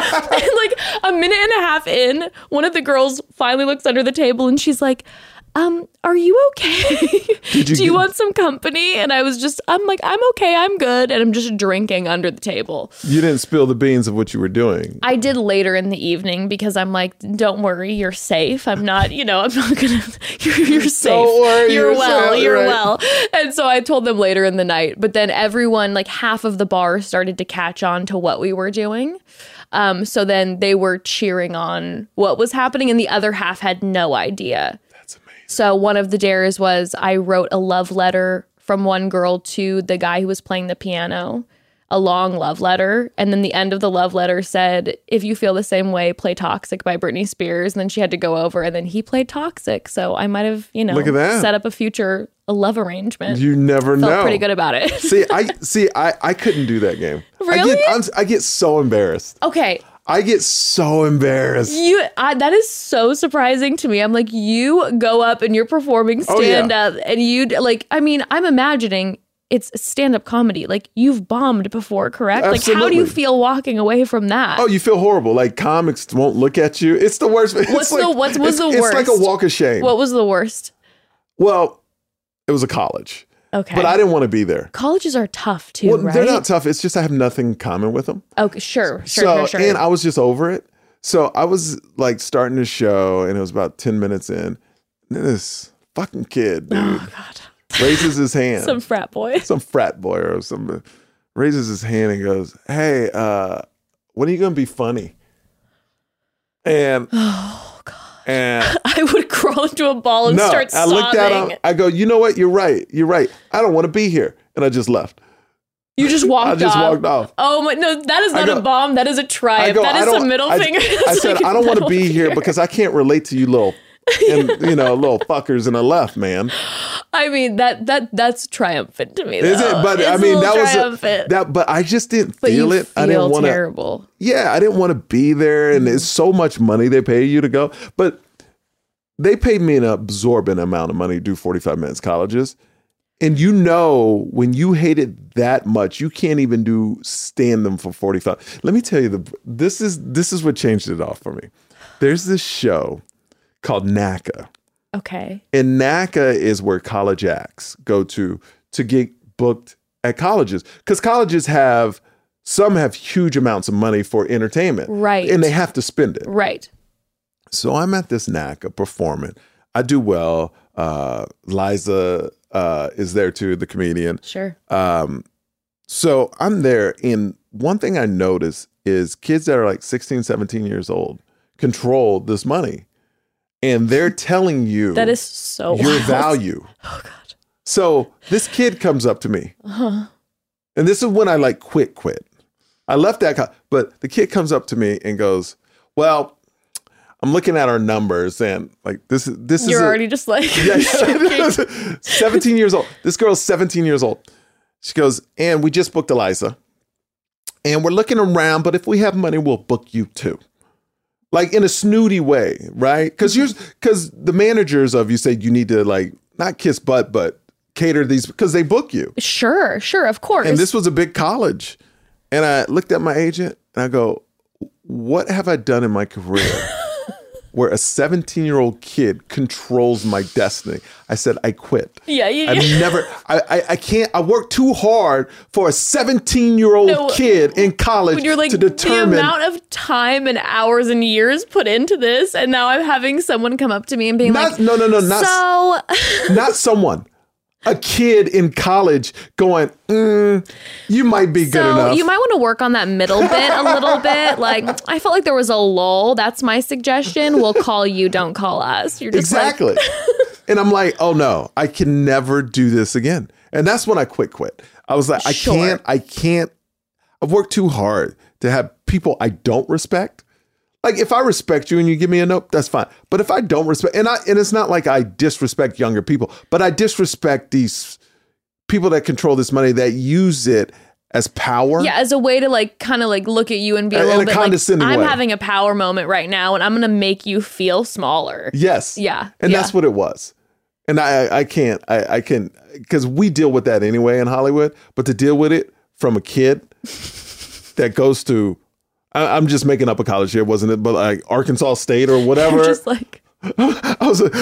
like a minute and a half in, one of the girls finally looks under the table and she's like, um, are you okay? you Do you get- want some company? And I was just, I'm like, I'm okay. I'm good. And I'm just drinking under the table. You didn't spill the beans of what you were doing. I did later in the evening because I'm like, don't worry, you're safe. I'm not, you know, I'm not gonna, you're, you're safe. Don't worry, you're, you're well, safe, you're right. well. And so I told them later in the night, but then everyone, like half of the bar started to catch on to what we were doing. Um, so then they were cheering on what was happening and the other half had no idea. That's amazing. So one of the dares was I wrote a love letter from one girl to the guy who was playing the piano, a long love letter. And then the end of the love letter said, if you feel the same way, play Toxic by Britney Spears. And then she had to go over and then he played Toxic. So I might have, you know, Look at that. set up a future a love arrangement. You never Felt know. pretty good about it. see, I see. I, I couldn't do that game. Really? I get, I'm, I get so embarrassed. Okay. I get so embarrassed. You, I, that is so surprising to me. I'm like, you go up and you're performing Oh, yeah. stand up and you like, I mean, I'm imagining it's stand up comedy. Like you've bombed before, correct? Like how do you Absolutely. feel walking away from that? Oh, you feel horrible. Like comics won't look at you. It's the worst. It's What's like, the- what was it's, the It's like a worst? walk of shame. What was the worst? Well, it was a college, Okay. but I didn't want to be there. Colleges are tough too, Well, right? they're not tough. It's just I have nothing in common with them. Okay, sure, sure, so, sure, sure. and I was just over it. So I was like starting the show, and it was about ten minutes in. And then this fucking kid, dude, oh God, raises his hand. some frat boy. some frat boy or some raises his hand and goes, "Hey, uh, when are you gonna be funny?" And Oh God, and I would crawl into a ball and no, start I sobbing. looked at him. I go, "You know what? You're right. You're right. I don't want to be here," and I just left. You just walked I just off. walked off. Oh my, no, that is I not go- a bomb. That is a I triumph. go, That I is don't. a middle I, finger. I That's said, like a I don't want to middle be here finger. because I can't relate to you little, and you know, little fuckers in the left, man. I mean that that that's triumphant to me. Is it? though. But It's I a mean, little that was a, triumphant. that. But I just didn't but feel you it. Feel I didn't want to. terrible. Yeah, I didn't want to be there, and it's so much money they pay you to go. But they paid me an absorbent amount of money to do forty-five minutes colleges. And you know, when you hate it that much, you can't even do stand them for forty-five. Let me tell you, the this is this is what changed it all for me. There's this show called NACA. Okay. And NACA is where college acts go to to get booked at colleges. Because colleges have Some have huge amounts of money for entertainment. Right. And they have to spend it. Right. So I'm at this N A C of performing. I do well. Uh, Liza uh, is there too, the comedian. Sure. Um, so I'm there. And one thing I notice is kids that are like sixteen, seventeen years old control this money. And they're telling you that is so your wild. value. Oh, God. So this kid comes up to me. Uh-huh. And this is when I like quit, quit. I left that, co- but the kid comes up to me and goes, well, I'm looking at our numbers and like this is this is You're a- already just like yeah, seventeen years old. This girl's seventeen years old. She goes, and we just booked Eliza. And we're looking around, but if we have money, we'll book you too. Like in a snooty way, right? Because you're because the managers of you say you need to like not kiss butt, but cater these because they book you. Sure, sure, of course. And this was a big college. And I looked at my agent and I go, what have I done in my career where a seventeen-year-old kid controls my destiny? I said, I quit. Yeah, yeah, I've yeah. never, I, I, I can't, I worked too hard for a seventeen-year-old No, kid in college When you're like, to determine. the amount of time and hours and years put into this, and now I'm having someone come up to me and being Not- like, no, no, no, not- so not someone. A kid in college going, mm, you might be good So enough. you might want to work on that middle bit a little bit. Like, I felt like there was a lull. That's my suggestion. We'll call you, don't call us. You're just like- Exactly. And I'm like, oh no, I can never do this again. And that's when I quit, quit. I was like, I Sure. can't, I can't, I've worked too hard to have people I don't respect. Like if I respect you and you give me a note, that's fine. But if I don't respect, and I, and it's not like I disrespect younger people, but I disrespect these people that control this money that use it as power. Yeah, as a way to like kind of like look at you and be a In little a bit like, condescending I'm way. having a power moment right now and I'm going to make you feel smaller. Yes. Yeah, And yeah. that's what it was. And I, I can't, I, I can, because we deal with that anyway in Hollywood, but to deal with it from a kid that goes to, I, I'm just making up a college here, wasn't it? But like Arkansas State or whatever. Just like, I was a,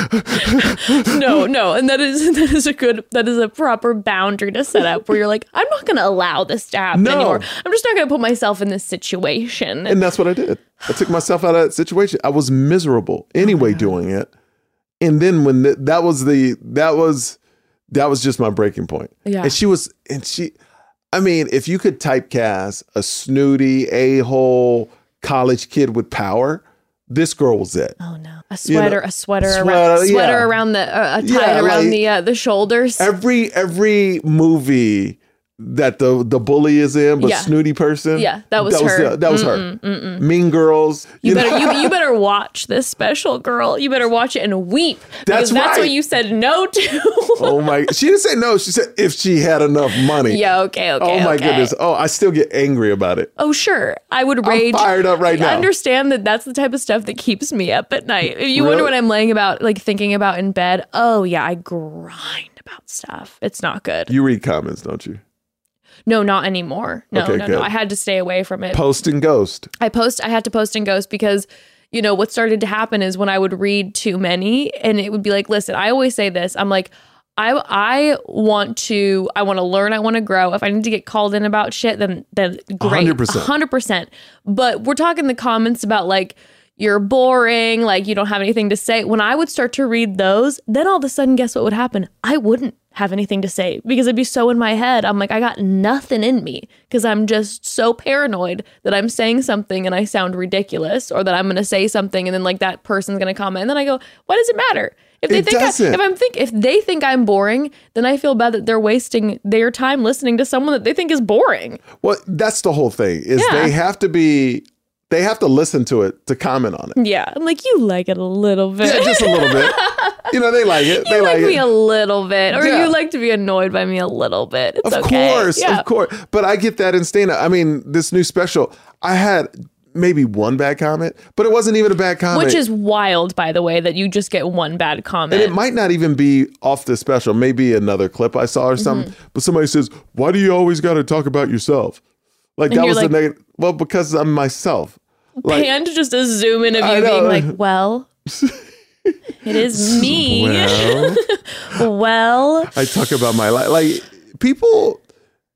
no, no. And that is, that is a good, that is a proper boundary to set up where you're like, I'm not going to allow this to happen No. anymore. I'm just not going to put myself in this situation. and that's what I did. I took myself out of that situation. I was miserable anyway doing it. And then when th- that was the, that was, that was just my breaking point. Yeah. And she was, and she, I mean, if you could typecast a snooty, a-hole college kid with power, this girl was it. Oh no. A You know, sweater, a sweater, sweater, around, sweater yeah. around the, uh, tied Yeah, around like- the, uh, the shoulders. Every every movie that the the bully is in, but Yeah. snooty person. Yeah, that was that her. Was, the- that was her. Mean Girls. You know? better you, you better watch this special, girl. You better watch it and weep. That's because that's right. what you said no to. Oh my! She didn't say no. She said if she had enough money. Yeah, okay, okay. Oh my okay. goodness! Oh, I still get angry about it. Oh, sure. I would rage. I'm fired up right I now. understand that that's the type of stuff that keeps me up at night. If you wonder Really? what I'm laying about, like thinking about in bed, oh yeah, I grind about stuff. It's not good. You read comments, don't you? No, not anymore. No, Okay, no, good. no. I had to stay away from it. Post and ghost. I post, I had to post and ghost because, you know, what started to happen is when I would read too many and it would be like, listen, I always say this. I'm like, I I want to, I want to learn. I want to grow. If I need to get called in about shit, then, then great. one hundred percent. one hundred percent. But we're talking the comments about like, you're boring, like you don't have anything to say. When I would start to read those, then all of a sudden, guess what would happen? I wouldn't have anything to say because I'd be so in my head. I'm like, I got nothing in me because I'm just so paranoid that I'm saying something and I sound ridiculous or that I'm going to say something and then like that person's going to comment. And then I go, why does it matter? If they It think I, doesn't. if I'm think if they think I'm boring, then I feel bad that they're wasting their time listening to someone that they think is boring. Well, that's the whole thing. Is Yeah. they have to be. They have to listen to it to comment on it. Yeah, I'm like, you like it a little bit. Yeah, just a little bit. You know, they like it. You They like, like, me it. a little bit, or Yeah. you like to be annoyed by me a little bit. It's Of okay. course, Yeah. of course. But I get that in stand-up. I mean, this new special, I had maybe one bad comment, but it wasn't even a bad comment. Which is wild, by the way, that you just get one bad comment. and it might not even be off the special. Maybe another clip I saw or something. Mm-hmm. But somebody says, "Why do you always got to talk about yourself?" Like And that you're was like- the negative. Well, because I'm myself. Like, Pan to just a zoom in of I you know. being like, well, it is me. well, Well, I talk about my life. Like people,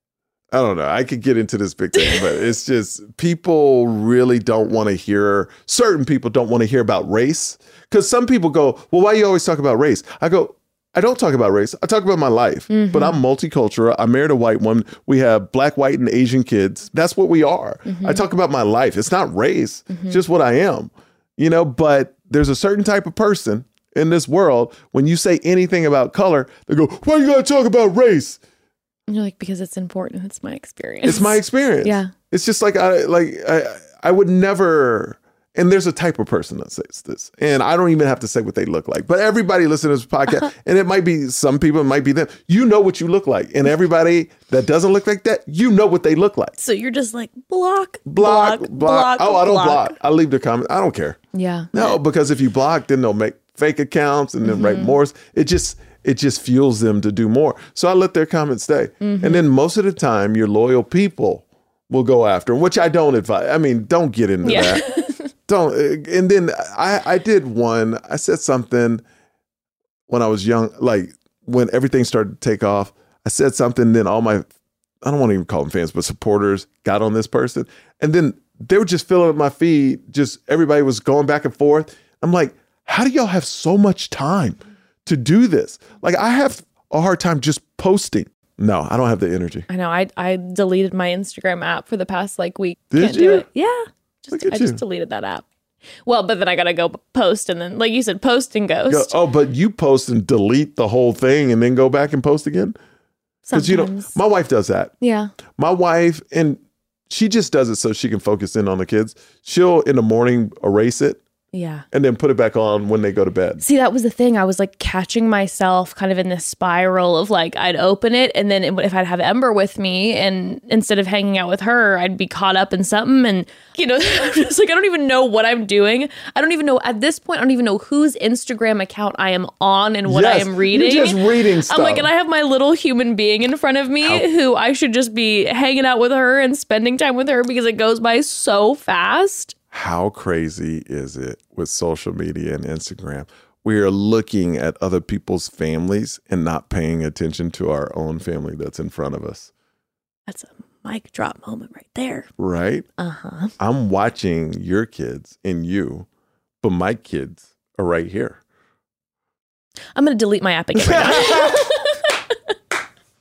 I don't know. I could get into this big thing, but it's just people really don't want to hear, certain people don't want to hear about race. Because some people go, well, why you always talk about race? I go, I don't talk about race. I talk about my life. Mm-hmm. But I'm multicultural. I married a white woman. We have black, white, and Asian kids. That's what we are. Mm-hmm. I talk about my life. It's not race, mm-hmm. just what I am. You know, but there's a certain type of person in this world, when you say anything about color, they go, why you gotta talk about race? And you're like, because it's important. It's my experience. It's my experience. Yeah. It's just like, I like I, I would never, and there's a type of person that says this, and I don't even have to say what they look like, but everybody listening to this podcast, uh-huh. and it might be some people, it might be them, you know what you look like. And everybody that doesn't look like that, you know what they look like. So you're just like, block, block, block, block. block oh, I don't block. block. I leave the comment. I don't care. Yeah. No, because if you block, then they'll make fake accounts and then mm-hmm. write more. It just, it just fuels them to do more. So I let their comments stay. Mm-hmm. And then most of the time, your loyal people will go after them, which I don't advise. I mean, don't get into yeah. that. Don't. And then I, I did one, I said something when I was young, like when everything started to take off, I said something, then all my, I don't want to even call them fans, but supporters got on this person. And then they were just filling up my feed. Just everybody was going back and forth. I'm like, how do y'all have so much time to do this? Like, I have a hard time just posting. No, I don't have the energy. I know. I I deleted my Instagram app for the past like week. Did Can't you? do it. Yeah. Just, I you. just deleted that app. Well, but then I got to go post and then, like you said, post and ghost. Go, oh, but you post and delete the whole thing and then go back and post again? Because, you know, my wife does that. Yeah. My wife, and she just does it so she can focus in on the kids. She'll, in the morning, erase it. Yeah. And then put it back on when they go to bed. See, that was the thing. I was like catching myself kind of in this spiral of like, I'd open it and then if I'd have Ember with me and instead of hanging out with her, I'd be caught up in something. And, you know, I'm just like, I don't even know what I'm doing. I don't even know at this point, I don't even know whose Instagram account I am on and what yes, I am reading. You're just reading stuff. I'm like, and I have my little human being in front of me How- who I should just be hanging out with her and spending time with her because it goes by so fast. How crazy is it with social media and Instagram? We are looking at other people's families and not paying attention to our own family that's in front of us. That's a mic drop moment right there. Right? Uh-huh. I'm watching your kids and you, but my kids are right here. I'm going to delete my app again right now.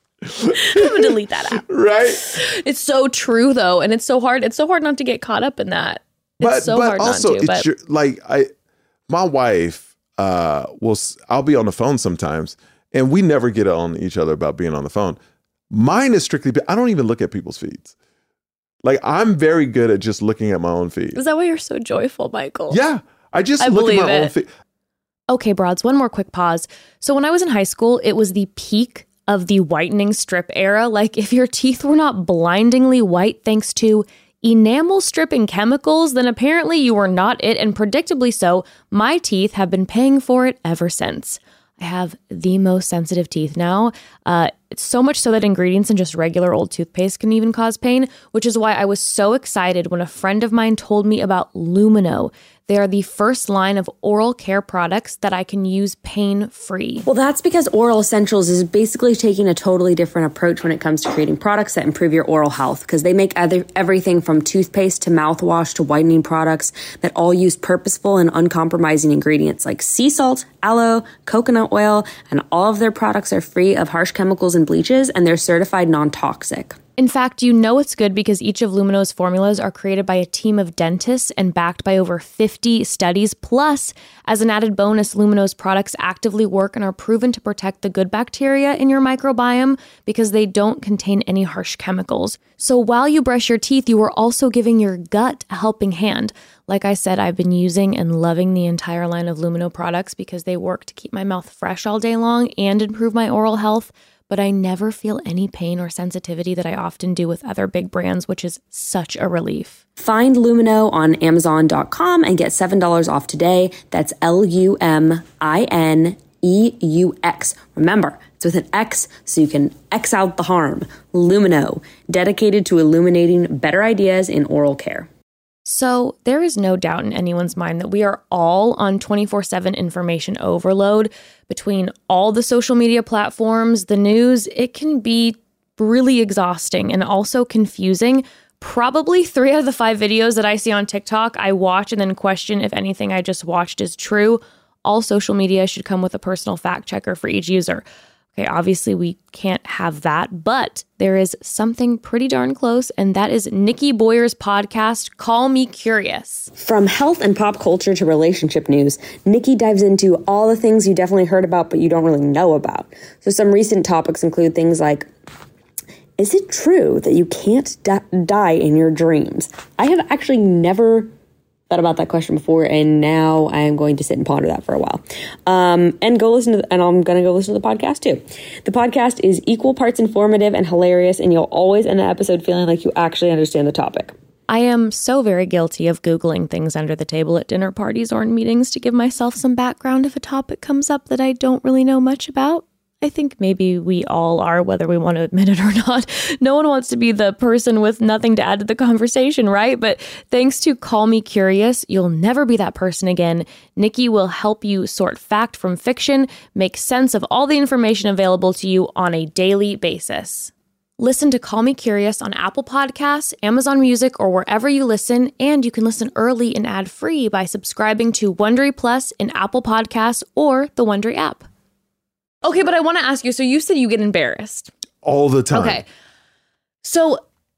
I'm going to delete that app. Right? It's so true, though. And it's so hard. It's so hard not to get caught up in that. But, it's so but hard also, not to. it's your, like, I, my wife uh, will, I'll be on the phone sometimes, and we never get on each other about being on the phone. Mine is strictly, I don't even look at people's feeds. Like, I'm very good at just looking at my own feed. Is that why you're so joyful, Michael? Yeah. I just I look at my it. own feed. Okay, broads, one more quick pause. So when I was in high school, it was the peak of the whitening strip era. Like, if your teeth were not blindingly white thanks to enamel stripping chemicals, then apparently you were not it, and predictably so, my teeth have been paying for it ever since. I have the most sensitive teeth now. Uh, it's so much so that ingredients in just regular old toothpaste can even cause pain, which is why I was so excited when a friend of mine told me about Lumino. They are the first line of oral care products that I can use pain-free. Well, that's because Oral Essentials is basically taking a totally different approach when it comes to creating products that improve your oral health, because they make other, everything from toothpaste to mouthwash to whitening products that all use purposeful and uncompromising ingredients like sea salt, aloe, coconut oil, and all of their products are free of harsh chemicals and bleaches, and they're certified non-toxic. In fact, you know it's good because each of Lumino's formulas are created by a team of dentists and backed by over fifty studies. Plus, as an added bonus, Lumino's products actively work and are proven to protect the good bacteria in your microbiome because they don't contain any harsh chemicals. So while you brush your teeth, you are also giving your gut a helping hand. Like I said, I've been using and loving the entire line of Lumino products because they work to keep my mouth fresh all day long and improve my oral health. But I never feel any pain or sensitivity that I often do with other big brands, which is such a relief. Find Lumino on Amazon dot com and get seven dollars off today. That's L U M I N E U X. Remember, it's with an X, so you can X out the harm. Lumino, dedicated to illuminating better ideas in oral care. So there is no doubt in anyone's mind that we are all on twenty-four seven information overload between all the social media platforms, the news. It can be really exhausting and also confusing. Probably three out of the five videos that I see on TikTok, I watch and then question if anything I just watched is true. All social media should come with a personal fact checker for each user. Okay, obviously we can't have that, but there is something pretty darn close, and that is Nikki Boyer's podcast, Call Me Curious. From health and pop culture to relationship news, Nikki dives into all the things you definitely heard about but you don't really know about. So some recent topics include things like, is it true that you can't di- die in your dreams? I have actually never thought about that question before, and now I am going to sit and ponder that for a while. Um, and go listen to, the, and I'm going to go listen to the podcast too. The podcast is equal parts informative and hilarious, and you'll always end the episode feeling like you actually understand the topic. I am so very guilty of Googling things under the table at dinner parties or in meetings to give myself some background if a topic comes up that I don't really know much about. I think maybe we all are, whether we want to admit it or not. No one wants to be the person with nothing to add to the conversation, right? But thanks to Call Me Curious, you'll never be that person again. Nikki will help you sort fact from fiction, make sense of all the information available to you on a daily basis. Listen to Call Me Curious on Apple Podcasts, Amazon Music, or wherever you listen, and you can listen early and ad-free by subscribing to Wondery Plus in Apple Podcasts or the Wondery app. Okay, but I want to ask you, so you said you get embarrassed. All the time. Okay. So,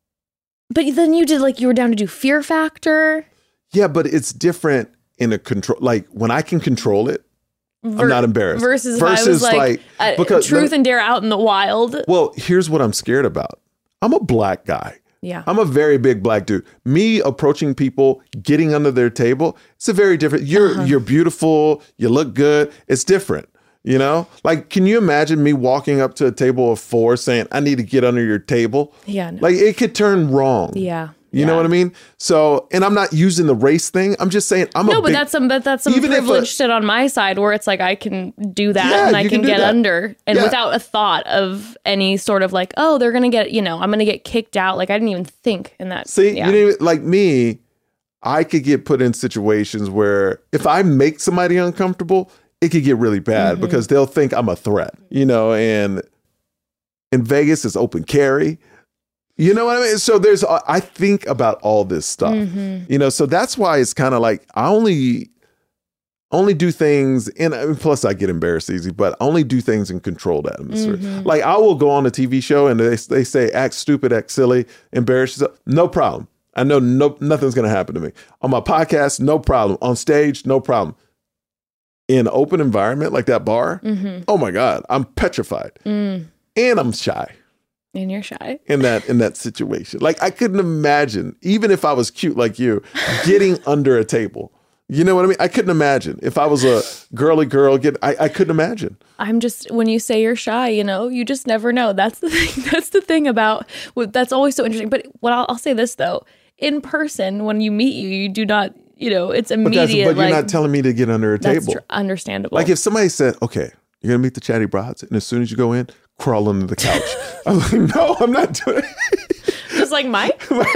but then you did, like, you were down to do Fear Factor. Yeah, but it's different in a control, like when I can control it, ver- I'm not embarrassed. Versus, versus if I was like, like uh, because Truth and Dare out in the wild. Well, here's what I'm scared about. I'm a black guy. Yeah. I'm a very big black dude. Me approaching people, getting under their table, it's a very different. You're uh-huh. you're beautiful. You look good. It's different. You know, like, can you imagine me walking up to a table of four saying, I need to get under your table? Yeah. No. Like, it could turn wrong. Yeah. You yeah. know what I mean? So, and I'm not using the race thing. I'm just saying I'm no, a but big, that's some, but that's some privileged shit on my side where it's like, I can do that yeah, and I can, can get that. under and yeah. without a thought of any sort of like, oh, they're going to get, you know, I'm going to get kicked out. Like, I didn't even think in that. See, yeah. you didn't even, like me, I could get put in situations where if I make somebody uncomfortable, it could get really bad mm-hmm. because they'll think I'm a threat, you know, and in Vegas it's open carry. You know what I mean? So there's, I think about all this stuff, mm-hmm. you know, so that's why it's kind of like, I only, only do things in, I mean, plus I get embarrassed easy, but I only do things in controlled atmosphere. Mm-hmm. Like I will go on a T V show and they, they say, act stupid, act silly, embarrass yourself. No problem. I know no, nothing's going to happen to me. On my podcast, no problem. On stage, no problem. In an open environment like that bar, mm-hmm. oh my God, I'm petrified. Mm. And I'm shy. And you're shy. In that in that situation. Like I couldn't imagine, even if I was cute like you, getting under a table. You know what I mean? I couldn't imagine. If I was a girly girl, get I, I couldn't imagine. I'm just, when you say you're shy, you know, you just never know. That's the thing. That's the thing about, that's always so interesting. But what I'll, I'll say this though, in person, when you meet you, you do not, you know, it's immediate. But, but like, you're not telling me to get under a that's table. Tr- understandable. Like if somebody said, okay, you're going to meet the Chatty Broads, and as soon as you go in, crawl under the couch. I'm like, no, I'm not doing it. Just like Mike? I'm like,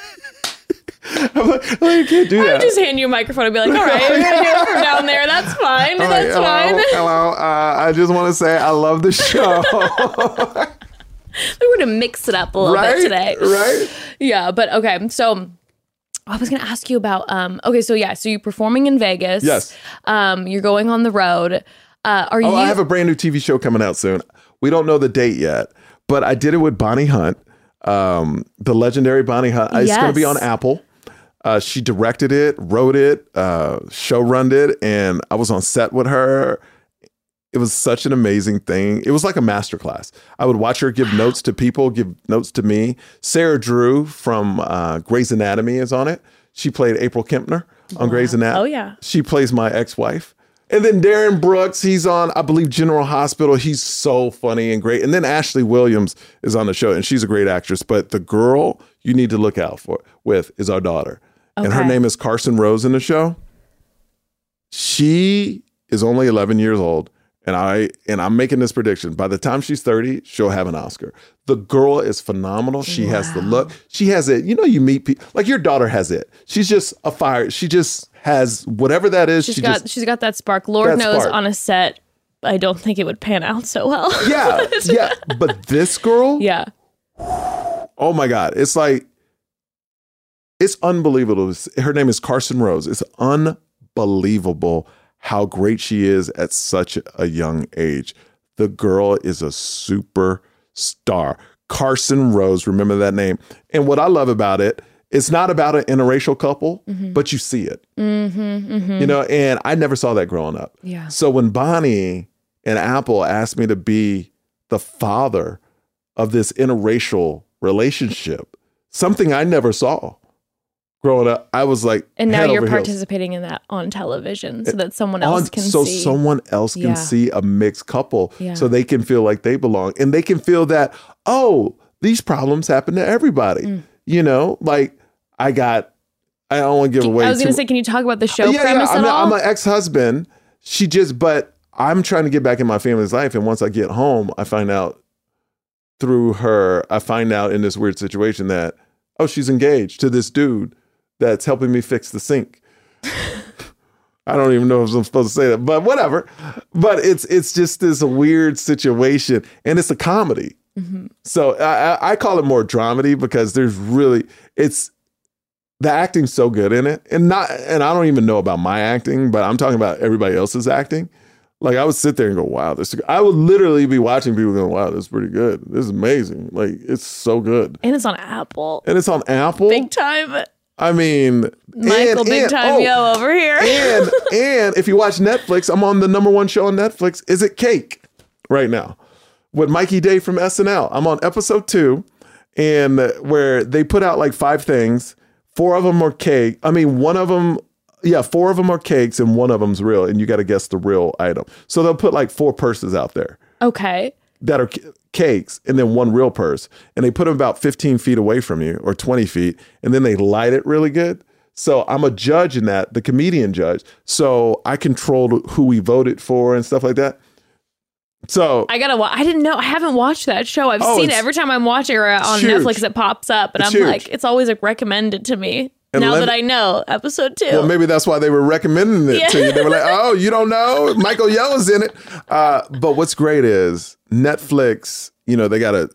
oh, you can't do I that. would just hand you a microphone and be like, all right, you're going to do it from down there. That's fine. I'm That's like, fine. hello, hello. Uh, I just want to say I love the show. We're going to mix it up a little right? bit today. Right? Yeah, but okay. So I was going to ask you about, um, okay, so yeah, so you're performing in Vegas. Yes. Um, you're going on the road. Uh, are oh, you? I have a brand new T V show coming out soon. We don't know the date yet, but I did it with Bonnie Hunt, um, the legendary Bonnie Hunt. It's yes. going to be on Apple. Uh, she directed it, wrote it, uh, show-runned it, and I was on set with her. It was such an amazing thing. It was like a masterclass. I would watch her give notes to people, give notes to me. Sarah Drew from uh, Grey's Anatomy is on it. She played April Kempner on wow. Grey's Anatomy. Oh, yeah. She plays my ex-wife. And then Darren Brooks, he's on, I believe, General Hospital. He's so funny and great. And then Ashley Williams is on the show, and she's a great actress. But the girl you need to look out for with is our daughter. Okay. And her name is Carson Rose in the show. She is only eleven years old. And I and I'm making this prediction. By the time she's thirty, she'll have an Oscar. The girl is phenomenal. She wow. has the look. She has it. You know, you meet people like your daughter has it. She's just a fire. She just has whatever that is. She's she got just, she's got that spark. Lord that knows spark. On a set, I don't think it would pan out so well. Yeah, yeah. But this girl, yeah, oh my God. It's like, it's unbelievable. Her name is Carson Rose. It's unbelievable how great she is at such a young age. The girl is a superstar. Carson Rose, remember that name. And what I love about it, it's not about an interracial couple, mm-hmm. but you see it. Mm-hmm, mm-hmm. You know, and I never saw that growing up. Yeah. So when Bonnie and Apple asked me to be the father of this interracial relationship, something I never saw growing up, I was like, and now you're heels. participating in that on television so that someone else on, can so see. So someone else can yeah. see a mixed couple yeah. so they can feel like they belong. And they can feel that, oh, these problems happen to everybody. Mm. You know, like I got, I don't want to give away. I was going to too, say, can you talk about the show yeah, premise yeah, at I'm, all? I'm an ex-husband. She just, but I'm trying to get back in my family's life. And once I get home, I find out through her, I find out in this weird situation that, oh, she's engaged to this dude that's helping me fix the sink. I don't even know if I'm supposed to say that, but whatever. But it's it's just this weird situation, and it's a comedy. Mm-hmm. So I, I call it more dramedy because there's really it's the acting's so good in it, and not and I don't even know about my acting, but I'm talking about everybody else's acting. Like I would sit there and go, "Wow, this!" I would literally be watching people going, "Wow, this is pretty good. This is amazing. Like it's so good." And it's on Apple. And it's on Apple, big time. I mean, Michael, and, big and, time oh, yo over here. and and if you watch Netflix, I'm on the number one show on Netflix. Is It Cake right now with Mikey Day from S N L? I'm on episode two, and where they put out like five things. Four of them are cake. I mean, one of them, yeah, four of them are cakes, and one of them's real. And you got to guess the real item. So they'll put like four purses out there. Okay. That are c- cakes and then one real purse. And they put them about fifteen feet away from you or twenty feet. And then they light it really good. So I'm a judge in that, the comedian judge. So I controlled who we voted for and stuff like that. So I gotta watch. I didn't know. I haven't watched that show. I've oh, seen it every time I'm watching or on huge. Netflix. It pops up, and it's I'm huge. like, it's always like recommended to me. And now let, that I know episode two. Well, maybe that's why they were recommending it yeah. to you. They were like, "Oh, you don't know? Michael Yo is in it." Uh, but what's great is Netflix. You know, they got a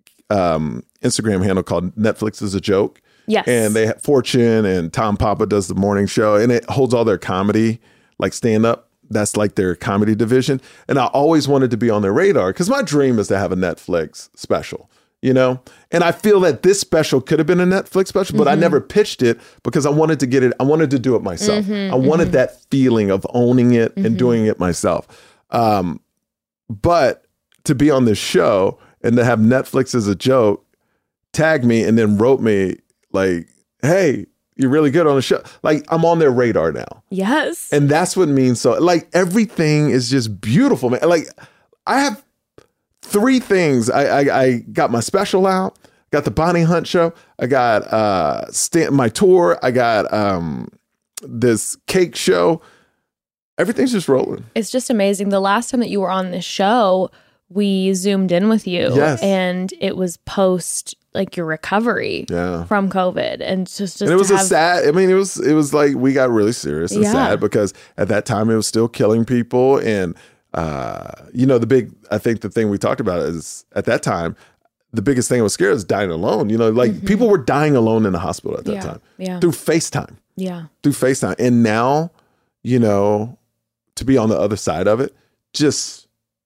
um, Instagram handle called Netflix is a Joke. Yes. And they have Fortune and Tom Papa does the morning show, and it holds all their comedy, like stand up. That's like their comedy division. And I always wanted to be on their radar because my dream is to have a Netflix special, you know? And I feel that this special could have been a Netflix special, but mm-hmm. I never pitched it because I wanted to get it. I wanted to do it myself. Mm-hmm, I wanted mm-hmm. that feeling of owning it mm-hmm. and doing it myself. Um, but to be on this show and to have Netflix as a joke tag me and then wrote me like, hey, you're really good on the show. Like I'm on their radar now. Yes. And that's what means so like everything is just beautiful, man. Like I have three things. I I, I got my special out, got the Bonnie Hunt show, I got uh st- my tour, I got um this cake show. Everything's just rolling. It's just amazing. The last time that you were on this show, we zoomed in with you yes. and it was post like your recovery yeah. from COVID. And just, just and it was to a have, sad, I mean, it was, it was like, we got really serious and yeah. sad because at that time it was still killing people. And, uh, you know, the big, I think the thing we talked about is at that time, the biggest thing I was scared is dying alone. You know, like mm-hmm. people were dying alone in the hospital at that yeah. time yeah. through FaceTime. Yeah. Through FaceTime. And now, you know, to be on the other side of it, just,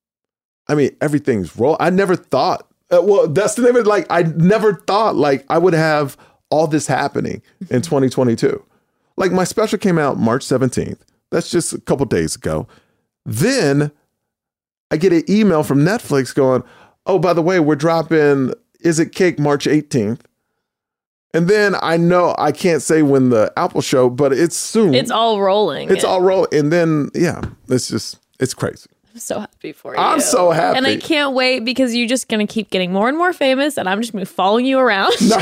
I mean, everything's roll. I never thought, uh, well, that's the name of it. Like, I never thought like I would have all this happening in twenty twenty-two. Like my special came out March seventeenth. That's just a couple days ago. Then I get an email from Netflix going, oh, by the way, we're dropping Is It Cake March eighteenth. And then I know I can't say when the Apple show, but it's soon. It's all rolling. It's all rolling. And then, yeah, it's just, it's crazy. I'm so happy for you. I'm so happy. And I can't wait because you're just going to keep getting more and more famous and I'm just going to be following you around. No.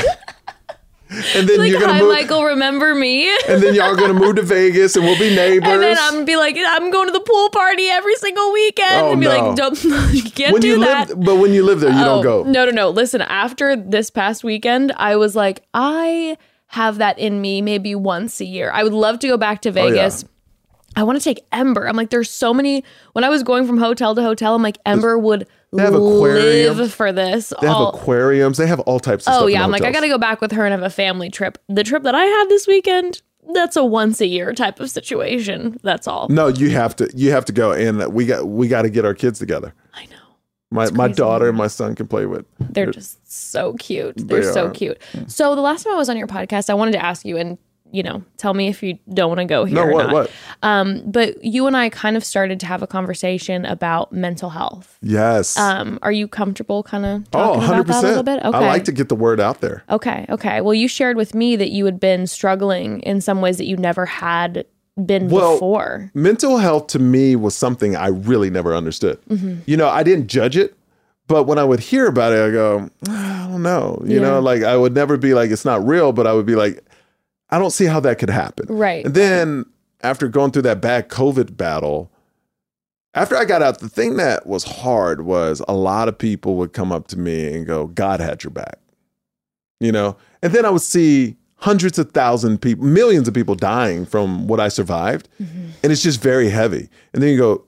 And then like, you're gonna hi, move, Michael, remember me? And then y'all are gonna move to Vegas, and we'll be neighbors. And then I'm gonna be like, I'm going to the pool party every single weekend, oh, and be no. like, don't, you can't when do you that. Live, but when you live there, you oh, don't go. No, no, no. Listen, after this past weekend, I was like, I have that in me maybe once a year. I would love to go back to Vegas. Oh, yeah. I want to take Ember. I'm like, there's so many. When I was going from hotel to hotel, I'm like, Ember would They have aquariums. live for this. They have all- aquariums. They have all types of stuff. Oh in yeah, I'm like, I hotels. got to go back with her and have a family trip. The trip that I had this weekend, that's a once a year type of situation. That's all. No, you have to. You have to go, and we got we got to get our kids together. I know. My my crazy. daughter and my son can play with. They're just so cute. They're They so are. cute. So the last time I was on your podcast, I wanted to ask you, and you know, tell me if you don't want to go here. No, or what not. what? Um, but you and I kind of started to have a conversation about mental health. Yes. Um, are you comfortable kind of oh, talking one hundred about that a percent. little bit? Okay. I like to get the word out there. Okay. Okay. Well, you shared with me that you had been struggling in some ways that you never had been Well, before. Mental health to me was something I really never understood. Mm-hmm. You know, I didn't judge it, but when I would hear about it, I go, I don't know. You Yeah. know, like I would never be like, it's not real, but I would be like, I don't see how that could happen. Right. And then after going through that bad COVID battle, after I got out, the thing that was hard was a lot of people would come up to me and go, God had your back. You know? And then I would see hundreds of thousands of people, millions of people dying from what I survived. Mm-hmm. And it's just very heavy. And then you go,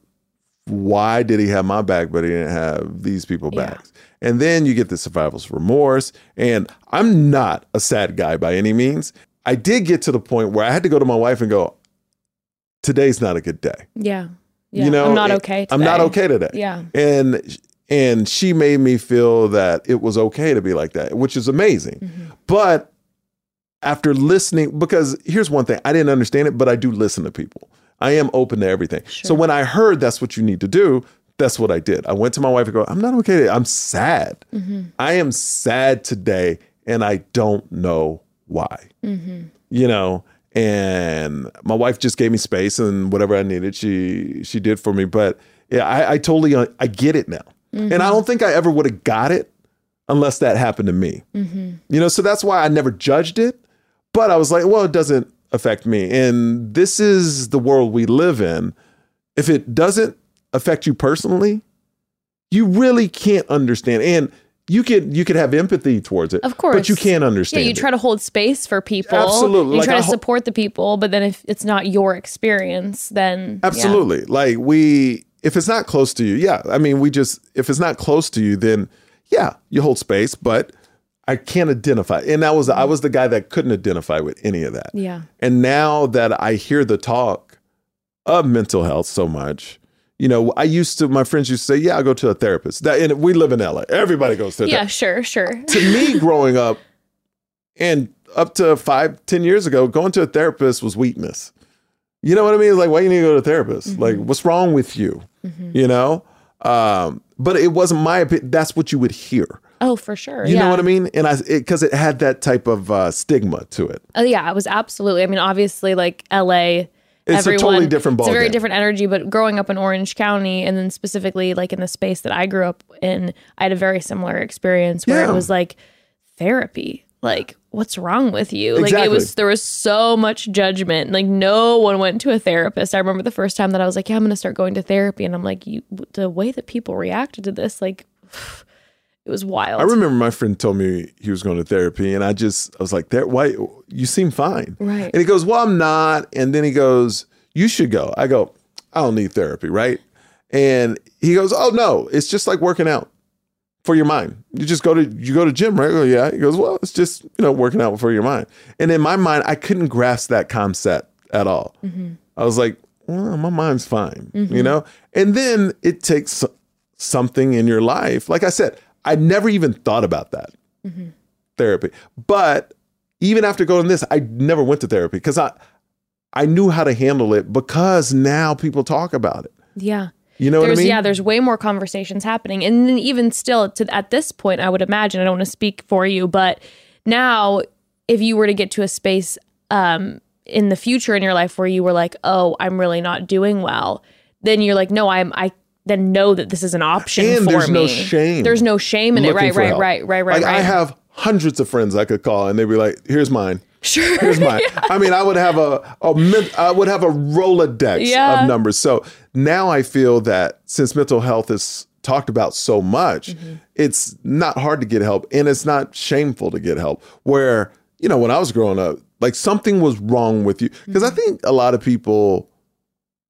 why did he have my back, but he didn't have these people Yeah. backs? And then you get the survivor's remorse. And I'm not a sad guy by any means. I did get to the point where I had to go to my wife and go, today's not a good day. Yeah. Yeah. You know, I'm not it- okay today. I'm not okay today. Yeah. And and she made me feel that it was okay to be like that, which is amazing. Mm-hmm. But after listening, because here's one thing, I didn't understand it, but I do listen to people. I am open to everything. So Sure. when I heard that's what you need to do, that's what I did. I went to my wife and go, I'm not okay today. I'm sad. Mm-hmm. I am sad today, and I don't know why. Mm-hmm. You know, and my wife just gave me space, and whatever I needed, she she did for me. But yeah, I, I totally uh, I get it now, Mm-hmm. and I don't think I ever would have got it unless that happened to me. Mm-hmm. You know, so that's why I never judged it. But I was like, well, it doesn't affect me, and this is the world we live in. If it doesn't affect you personally, you really can't understand. And you could you could have empathy towards it, Of course. but you can't Yeah, understand. you it. try to hold space for people. Absolutely. You Like, try I to ho- support the people, but then if it's not your experience, then yeah. Absolutely. Like we, if it's not close to you, yeah. I mean, we just, if it's not close to you, then yeah, you hold space, but I can't identify. And that was, I was the guy that couldn't identify with any of that. Yeah. And now that I hear the talk of mental health so much, you know, I used to, my friends used to say, yeah, I'll go to a therapist. That, and we live in L A. Everybody goes to a Yeah, therapist. sure, sure. To me, growing up and up to five, ten years ago, going to a therapist was weakness. You know what I mean? It's like, why you need to go to a therapist? Mm-hmm. Like, what's wrong with you? You know? Um, but it wasn't my opinion. That's what you would hear. Oh, for sure. You yeah. know what I mean? And I, because it, it had that type of uh, stigma to it. Oh, yeah, it was absolutely. I mean, obviously, like L A, It's everyone, a totally different It's a very ballgame. different energy. But growing up in Orange County, and then specifically like in the space that I grew up in, I had a very similar experience where Yeah. it was like therapy. Like, what's wrong with you? Like, it Exactly. was there was so much judgment. Like, no one went to a therapist. I remember the first time that I was like, yeah, I'm going to start going to therapy, and I'm like, you, the way that people reacted to this, like. It was wild. I remember my friend told me he was going to therapy, and I just, I was like, "There, why? You seem fine." Right. And he goes, "Well, I'm not." And then he goes, "You should go." I go, "I don't need therapy, right?" And he goes, "Oh no, it's just like working out for your mind. You just go to you go to gym, right?" I go, "Yeah." He goes, "Well, it's just, you know, working out for your mind." And in my mind, I couldn't grasp that concept at all. Mm-hmm. I was like, "Well, my mind's fine," you know. And then it takes something in your life, like I said. I never even thought about that Mm-hmm. therapy. But even after going this, I never went to therapy because I I knew how to handle it because now people talk about it. Yeah. You know there's, what I mean? Yeah, there's way more conversations happening. And then even still, to at this point, I would imagine, I don't want to speak for you, but now if you were to get to a space um, in the future in your life where you were like, oh, I'm really not doing well, then you're like, no, I'm, I then know that this is an option And for there's me. no shame There's no shame in it. looking Right, for right, help. right, right, right, Like right. I have hundreds of friends I could call and they'd be like, here's mine. Sure. Here's mine. I mean, I would have a, a min- I would have a Rolodex Yeah. of numbers. So now I feel that since mental health is talked about so much, Mm-hmm. it's not hard to get help and it's not shameful to get help. Where, you know, when I was growing up, like something was wrong with you. Because Mm-hmm. I think a lot of people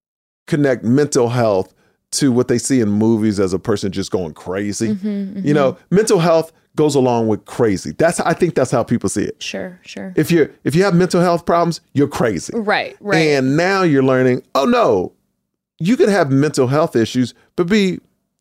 connect mental health to what they see in movies as a person just going crazy. Mm-hmm, mm-hmm. You know, mental health goes along with crazy. That's I think that's how people see it. Sure, sure. If you if you have mental health problems, you're crazy. Right, right. And now you're learning, oh no, you could have mental health issues, but be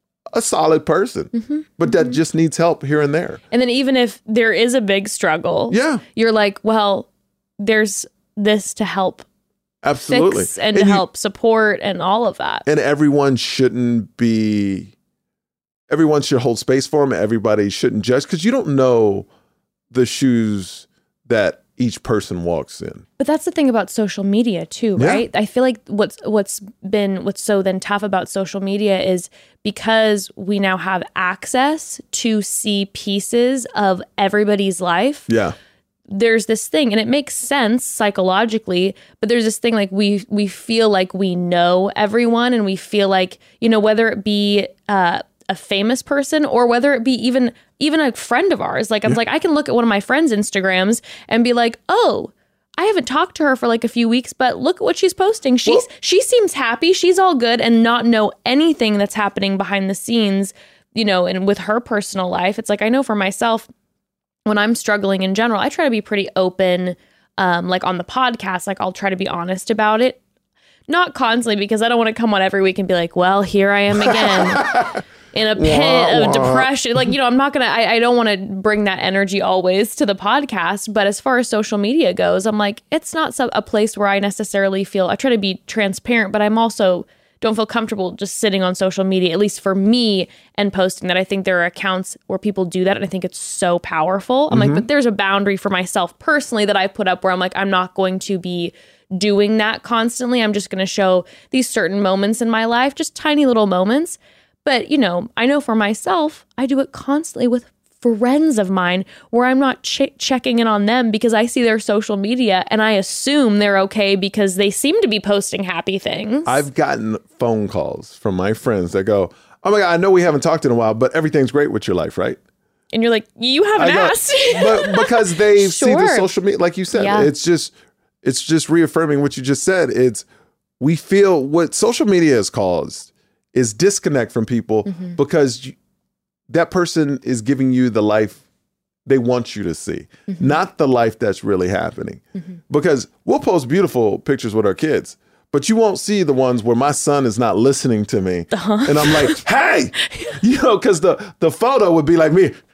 a solid person. Mm-hmm, but mm-hmm. that just needs help here and there. And then even if there is a big struggle, yeah, you're like, well, there's this to help absolutely fix and, and to you, help support and all of that. And everyone shouldn't be, everyone should hold space for them. Everybody shouldn't judge because you don't know the shoes that each person walks in. But that's the thing about social media too, right? Yeah. I feel like what's what's been what's so then tough about social media is because we now have access to see pieces of everybody's life. Yeah. There's this thing, and it makes sense psychologically, but there's this thing like we we feel like we know everyone, and we feel like, you know, whether it be uh, a famous person or whether it be even even a friend of ours. Like, I was yeah. like, I can look at one of my friends' Instagrams and be like, oh, I haven't talked to her for like a few weeks, but look at what she's posting. She's well, she seems happy. She's all good, and not know anything that's happening behind the scenes, you know, and with her personal life. It's like, I know for myself, when I'm struggling in general, I try to be pretty open, um, like on the podcast, like I'll try to be honest about it. Not constantly, because I don't want to come on every week and be like, well, here I am again in a pit wah, of wah. depression. Like, you know, I'm not going to, I don't want to bring that energy always to the podcast. But as far as social media goes, I'm like, it's not some, a place where I necessarily feel, I try to be transparent, but I'm also don't feel comfortable just sitting on social media, at least for me, and posting that. I think there are accounts where people do that, and I think it's so powerful. I'm mm-hmm. like, but there's a boundary for myself personally that I put up where I'm like, I'm not going to be doing that constantly. I'm just going to show these certain moments in my life, just tiny little moments. But, you know, I know for myself, I do it constantly with friends of mine where I'm not ch- checking in on them because I see their social media and I assume they're okay because they seem to be posting happy things. I've gotten phone calls from my friends that go, oh my God, I know we haven't talked in a while, but everything's great with your life, right? And you're like, you haven't go, asked. But because they sure. see the social media, like you said, yeah. it's just, it's just reaffirming what you just said. It's, we feel what social media has caused is disconnect from people mm-hmm. because you, that person is giving you the life they want you to see, mm-hmm. not the life that's really happening. Mm-hmm. Because we'll post beautiful pictures with our kids, but you won't see the ones where my son is not listening to me. Uh-huh. And I'm like, hey, you know, because the, the photo would be like me,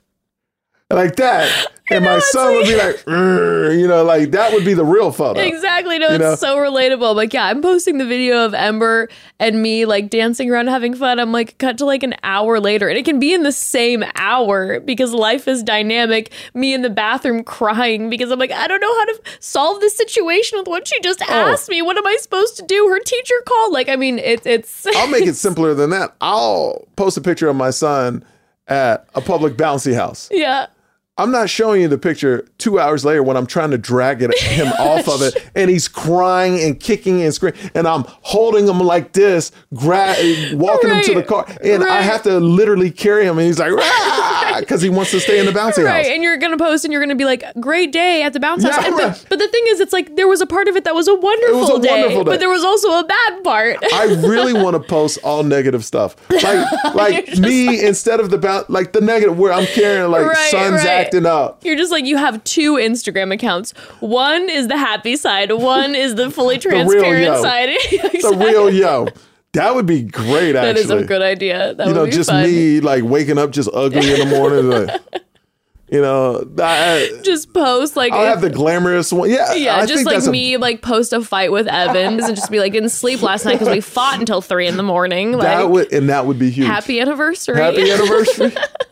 like that. And know, my son like, would be like, you know, like that would be the real photo. Exactly. No, you it's know? so relatable. Like, yeah, I'm posting the video of Ember and me like dancing around having fun. I'm like, cut to like an hour later. And it can be in the same hour because life is dynamic. Me in the bathroom crying because I'm like, I don't know how to solve this situation with what she just oh. asked me. What am I supposed to do? Her teacher called. Like, I mean, it, it's... I'll make it simpler than that. I'll post a picture of my son at a public bouncy house. Yeah. I'm not showing you the picture two hours later when I'm trying to drag it, him off of it, and he's crying and kicking and screaming, and I'm holding him like this, gra- walking right, him to the car, and right. I have to literally carry him, and he's like, because he wants to stay in the bouncy right. house. And you're going to post, and you're going to be like, great day at the bouncy yeah, house. And right. the, but the thing is, it's like, there was a part of it that was a wonderful, it was a day, wonderful day, but there was also a bad part. I really want to post all negative stuff. Like, like me, like, instead of the, boun- like the negative, where I'm carrying, like, right, son's right. acting up. You're just like, you have two Instagram accounts. One is the happy side. One is the fully transparent the side. Exactly. The real yo. That would be great, actually. That is a good idea. That you would know, be just fun. me, like, waking up just ugly in the morning. Like, you know, I, just post like I'll have the glamorous one. Yeah, yeah. I just think like that's me, a, like post a fight with Evans and just be like, didn't sleep last night because we fought until three in the morning. Like, that would, and that would be huge. Happy anniversary. Happy anniversary.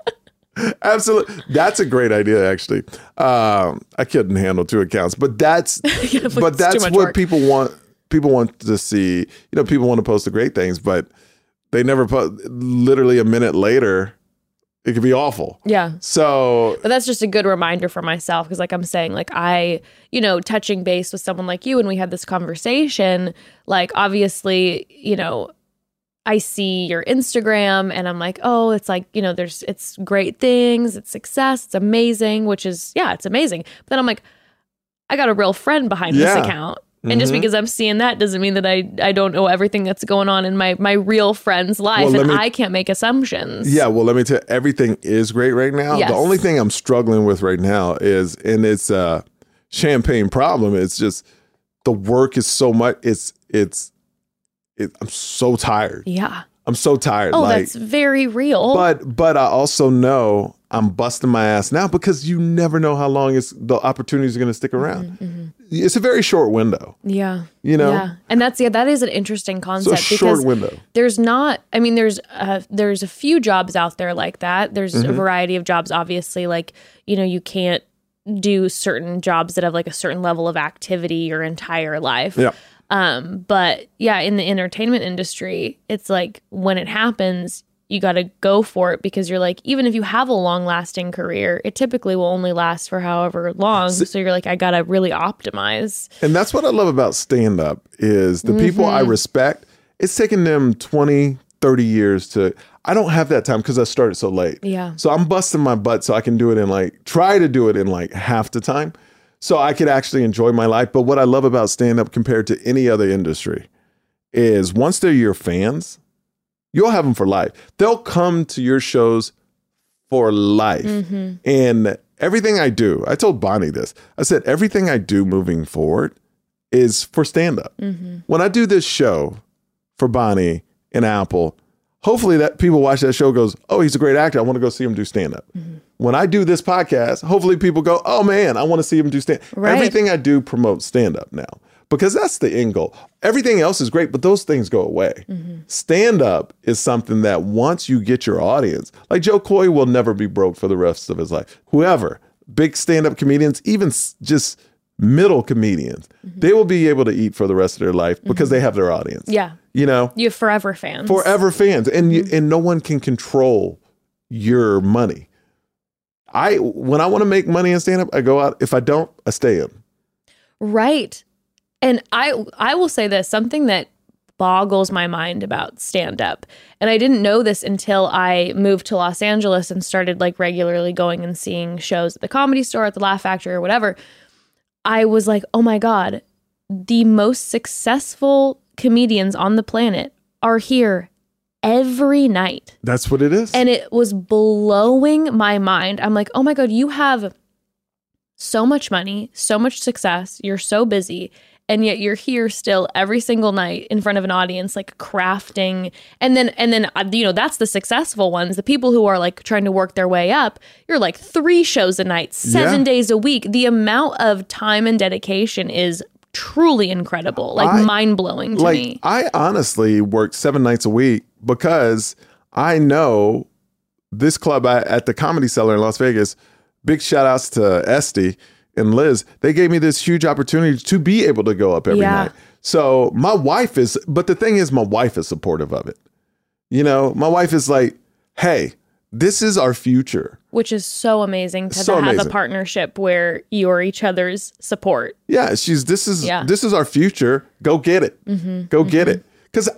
Absolutely. That's a great idea, actually. Um, I couldn't handle two accounts, but that's yeah, but that's what work. people want. People want to see. You know, people want to post the great things, but they never put. Literally a minute later, it could be awful. Yeah. So, but that's just a good reminder for myself because, like I'm saying, like I, you know, touching base with someone like you, and we had this conversation. Like, obviously, you know, I see your Instagram and I'm like, oh, it's like, you know, there's, it's great things, it's success, it's amazing, which is, yeah, it's amazing. But then I'm like, I got a real friend behind yeah. this account. And mm-hmm. just because I'm seeing that doesn't mean that I, I don't know everything that's going on in my, my real friend's life, well, and me, I can't make assumptions. Yeah, well, let me tell you, everything is great right now. Yes. The only thing I'm struggling with right now is, and it's a champagne problem, it's just the work is so much, it's, it's, it, I'm so tired. Yeah. I'm so tired. Oh, like, that's very real. But but I also know I'm busting my ass now because you never know how long it's, the opportunities are going to stick around. Mm-hmm, mm-hmm. It's a very short window. Yeah. You know? Yeah. And that's, yeah, that is an interesting concept. It's a short window. There's not, I mean, there's uh, there's a few jobs out there like that. There's mm-hmm. a variety of jobs, obviously. Like, you know, you can't do certain jobs that have like a certain level of activity your entire life. Yeah. Um, but yeah, in the entertainment industry, it's like when it happens, you got to go for it because you're like, even if you have a long lasting career, it typically will only last for however long. So, so you're like, I got to really optimize. And that's what I love about stand up is the mm-hmm. people I respect, it's taken them twenty, thirty years to, I don't have that time because I started so late. Yeah. So I'm busting my butt so I can do it in like, try to do it in like half the time. So I could actually enjoy my life. But what I love about stand-up compared to any other industry is once they're your fans, you'll have them for life. They'll come to your shows for life. Mm-hmm. And everything I do, I told Bonnie this. I said, everything I do moving forward is for stand-up. Mm-hmm. When I do this show for Bonnie and Apple, hopefully that people watch that show goes, oh, he's a great actor. I want to go see him do stand-up. Mm-hmm. When I do this podcast, hopefully people go, oh man, I want to see him do stand. Right. Everything I do promotes stand-up now because that's the end goal. Everything else is great, but those things go away. Mm-hmm. Stand-up is something that once you get your audience, like Joe Coy will never be broke for the rest of his life. Whoever, big stand-up comedians, even just middle comedians, mm-hmm. they will be able to eat for the rest of their life because mm-hmm. they have their audience. Yeah. You know? You have forever fans. Forever fans. And mm-hmm. you, and no one can control your money. I when I want to make money in stand-up, I go out. If I don't, I stay in. Right. And I I will say this, something that boggles my mind about stand-up. And I didn't know this until I moved to Los Angeles and started like regularly going and seeing shows at the Comedy Store, at the Laugh Factory or whatever. I was like, oh my God, the most successful comedians on the planet are here every night. That's what it is. And it was blowing my mind. I'm like, oh my God, you have so much money, so much success. You're so busy. And yet you're here still every single night in front of an audience, like crafting. And then, and then, you know, that's the successful ones. The people who are like trying to work their way up, you're like three shows a night, seven yeah. days a week. The amount of time and dedication is truly incredible, like I, mind-blowing to like, me. I honestly work seven nights a week because I know this club I, at the Comedy Cellar in Las Vegas, big shout outs to Esty and Liz, they gave me this huge opportunity to be able to go up every yeah. night. So my wife is, but the thing is my wife is supportive of it. You know, my wife is like, hey, this is our future. Which is so amazing to, so to have amazing. a partnership where you're each other's support. Yeah, she's this is yeah. this is our future. Go get it. Mm-hmm. Go mm-hmm. get it. Because,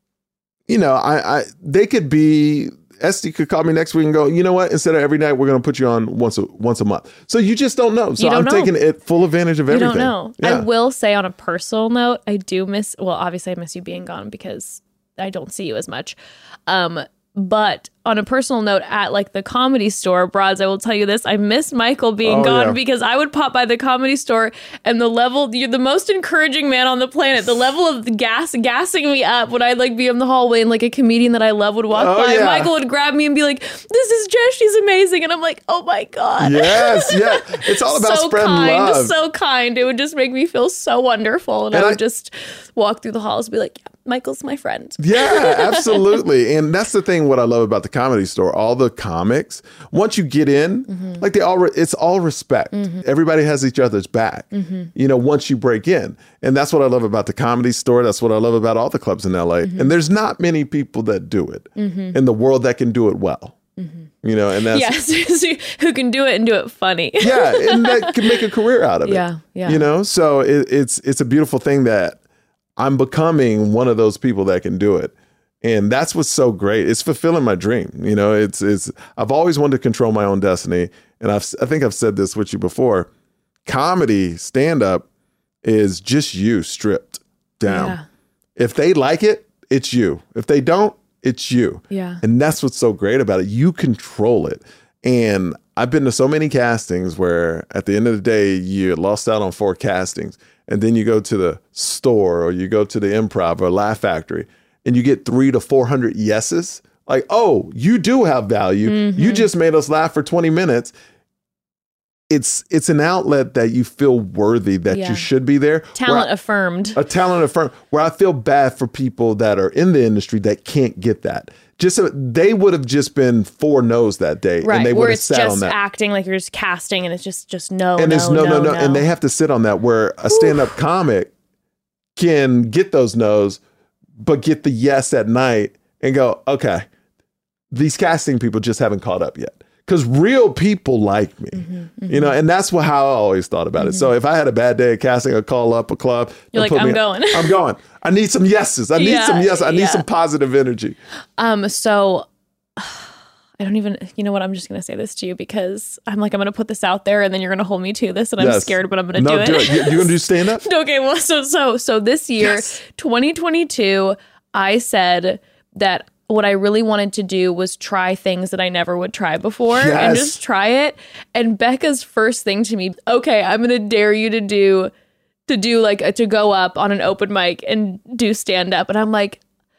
you know, I, I they could be, Esty could call me next week and go, you know what? Instead of every night, we're going to put you on once a once a month. So you just don't know. So don't I'm know. taking it full advantage of you everything. You don't know. Yeah. I will say on a personal note, I do miss, well, obviously I miss you being gone because I don't see you as much. Um, but on a personal note, at like the Comedy Store, Broads, I will tell you this, I miss Michael being oh, gone yeah. because I would pop by the Comedy Store and the level, you're the most encouraging man on the planet. The level of the gas, gassing me up when I'd like be in the hallway and like a comedian that I love would walk oh, by. Yeah. Michael would grab me and be like, this is Jess, she's amazing. And I'm like, oh my God. Yes, yeah. It's all about so spreading kind, love. So kind. It would just make me feel so wonderful. And, and I would I, just walk through the halls and be like, yeah, Michael's my friend. Yeah, absolutely. And that's the thing, what I love about the Comedy Store, all the comics, once you get in, mm-hmm. like they all, re- it's all respect. Mm-hmm. Everybody has each other's back, mm-hmm. you know, once you break in. And that's what I love about the Comedy Store. That's what I love about all the clubs in L A. Mm-hmm. And there's not many people that do it mm-hmm. in the world that can do it well. Mm-hmm. You know, and that's yes, who can do it and do it funny. Yeah, and that can make a career out of it. Yeah, yeah. You know, so it, it's it's a beautiful thing that I'm becoming one of those people that can do it. And that's what's so great. It's fulfilling my dream. You know, it's it's I've always wanted to control my own destiny. And I've I think I've said this with you before. Comedy, stand up is just you stripped down. Yeah. If they like it, it's you. If they don't, it's you. Yeah. And that's what's so great about it. You control it. And I've been to so many castings where at the end of the day, you lost out on four castings. And then you go to the store or you go to the Improv or Laugh Factory and you get three to four hundred yeses. Like, oh, you do have value. Mm-hmm. You just made us laugh for twenty minutes. It's it's an outlet that you feel worthy that yeah. you should be there. Talent I, affirmed. A talent affirmed. Where I feel bad for people that are in the industry that can't get that. Just so, they would have just been four no's that day, right? And they would have sat on that. Where it's just acting like you're just casting, and it's just just no, and no, it's no, no, no, no, and they have to sit on that. Where a stand-up Oof. comic can get those no's, but get the yes at night and go, okay, these casting people just haven't caught up yet. Because real people like me, mm-hmm, mm-hmm. you know, and that's what, how I always thought about mm-hmm. it. So if I had a bad day at casting, I'd call up a club. You're like, I'm going. I'm going. I need some yeses. I need yeah, some yes. I need yeah. some positive energy. Um. So I don't even, you know what? I'm just going to say this to you because I'm like, I'm going to put this out there and then you're going to hold me to this and I'm yes. scared, but I'm going to no, do it. do it. You, you're going to do stand up? Okay. Well, so, so, so this year, yes. twenty twenty-two, I said that what I really wanted to do was try things that I never would try before yes. and just try it. And Becca's first thing to me, okay, I'm going to dare you to do, to do like, a, to go up on an open mic and do stand up. And I'm like,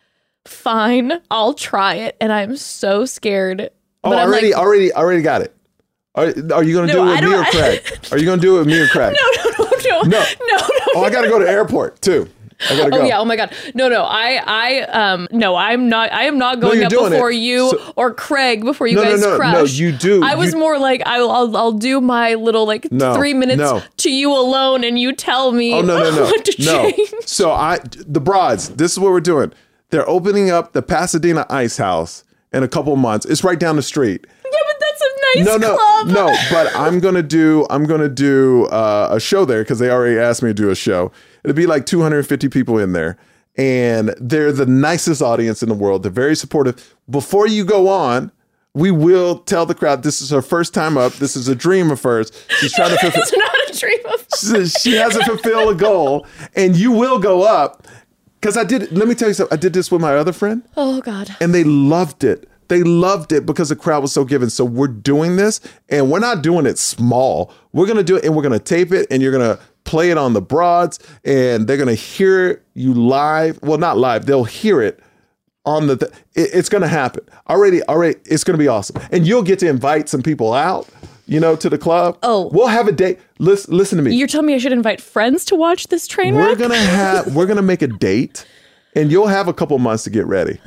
fine, I'll try it. And I'm so scared. Oh, but already, like, already, already got it. Are, are you going to no, do it with me or Craig? Are you going to do it with me or Craig? No, no, no, no, no, no. no oh, I got to go to airport too. I gotta go. Oh yeah! Oh my God! No, no, I, I, um, no, I'm not. I am not going no, up before it. you so, or Craig before you no, guys no, no, crush. No, you do. I was you, more like I'll, I'll, I'll do my little like no, three minutes no. to you alone, and you tell me oh, no, no, no. what to no. change. So I, the Broads. This is what we're doing. They're opening up the Pasadena Ice House in a couple months. It's right down the street. Yeah, but that's a nice no, no, club. No, but I'm gonna do. I'm gonna do uh, a show there because they already asked me to do a show. It'll be like two hundred fifty people in there. And they're the nicest audience in the world. They're very supportive. Before you go on, we will tell the crowd this is her first time up. This is a dream of hers. She's trying to fulfill. It's not a dream of hers. She has to fulfill a goal, and you will go up. Because I did. Let me tell you something. I did this with my other friend. Oh God. And they loved it. They loved it because the crowd was so giving. So we're doing this, and we're not doing it small. We're gonna do it, and we're gonna tape it, and you're gonna play it on the Broads, and they're gonna hear you live. Well, not live. They'll hear it on the. Th- it, it's gonna happen already. Already, it's gonna be awesome, and you'll get to invite some people out. You know, to the club. Oh, we'll have a date. Listen, listen to me. You're telling me I should invite friends to watch this train wreck? We're gonna have. We're gonna make a date, and you'll have a couple months to get ready.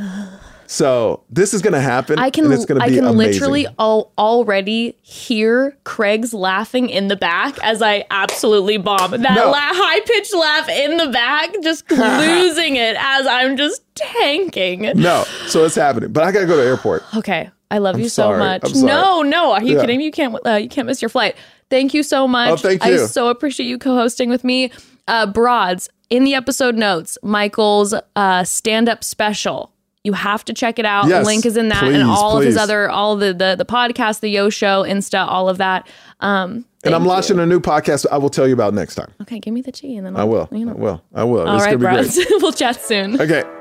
So this is going to happen. I can, and it's going to I be can amazing. literally all, already hear Craig's laughing in the back as I absolutely bomb. That No. la- high-pitched laugh in the back, just losing it as I'm just tanking. No, so it's happening. But I got to go to the airport. Okay, I love I'm you sorry. so much. I'm sorry. No, no, are you Yeah. kidding me? You can't, uh, you can't miss your flight. Thank you so much. Oh, thank I you. so appreciate you co-hosting with me. Uh, Broads, in the episode notes, Michael's uh, stand-up special. You have to check it out. Yes, Link is in that, please, and all please. of his other, all the the the podcast, the Yo Show, Insta, all of that. Um, And I'm thank launching you. a new podcast I will tell you about next time. Okay, give me the tea, and then I I'll, will. You know. I will. I will. All it's right, gonna be Broads. great. We'll chat soon. Okay.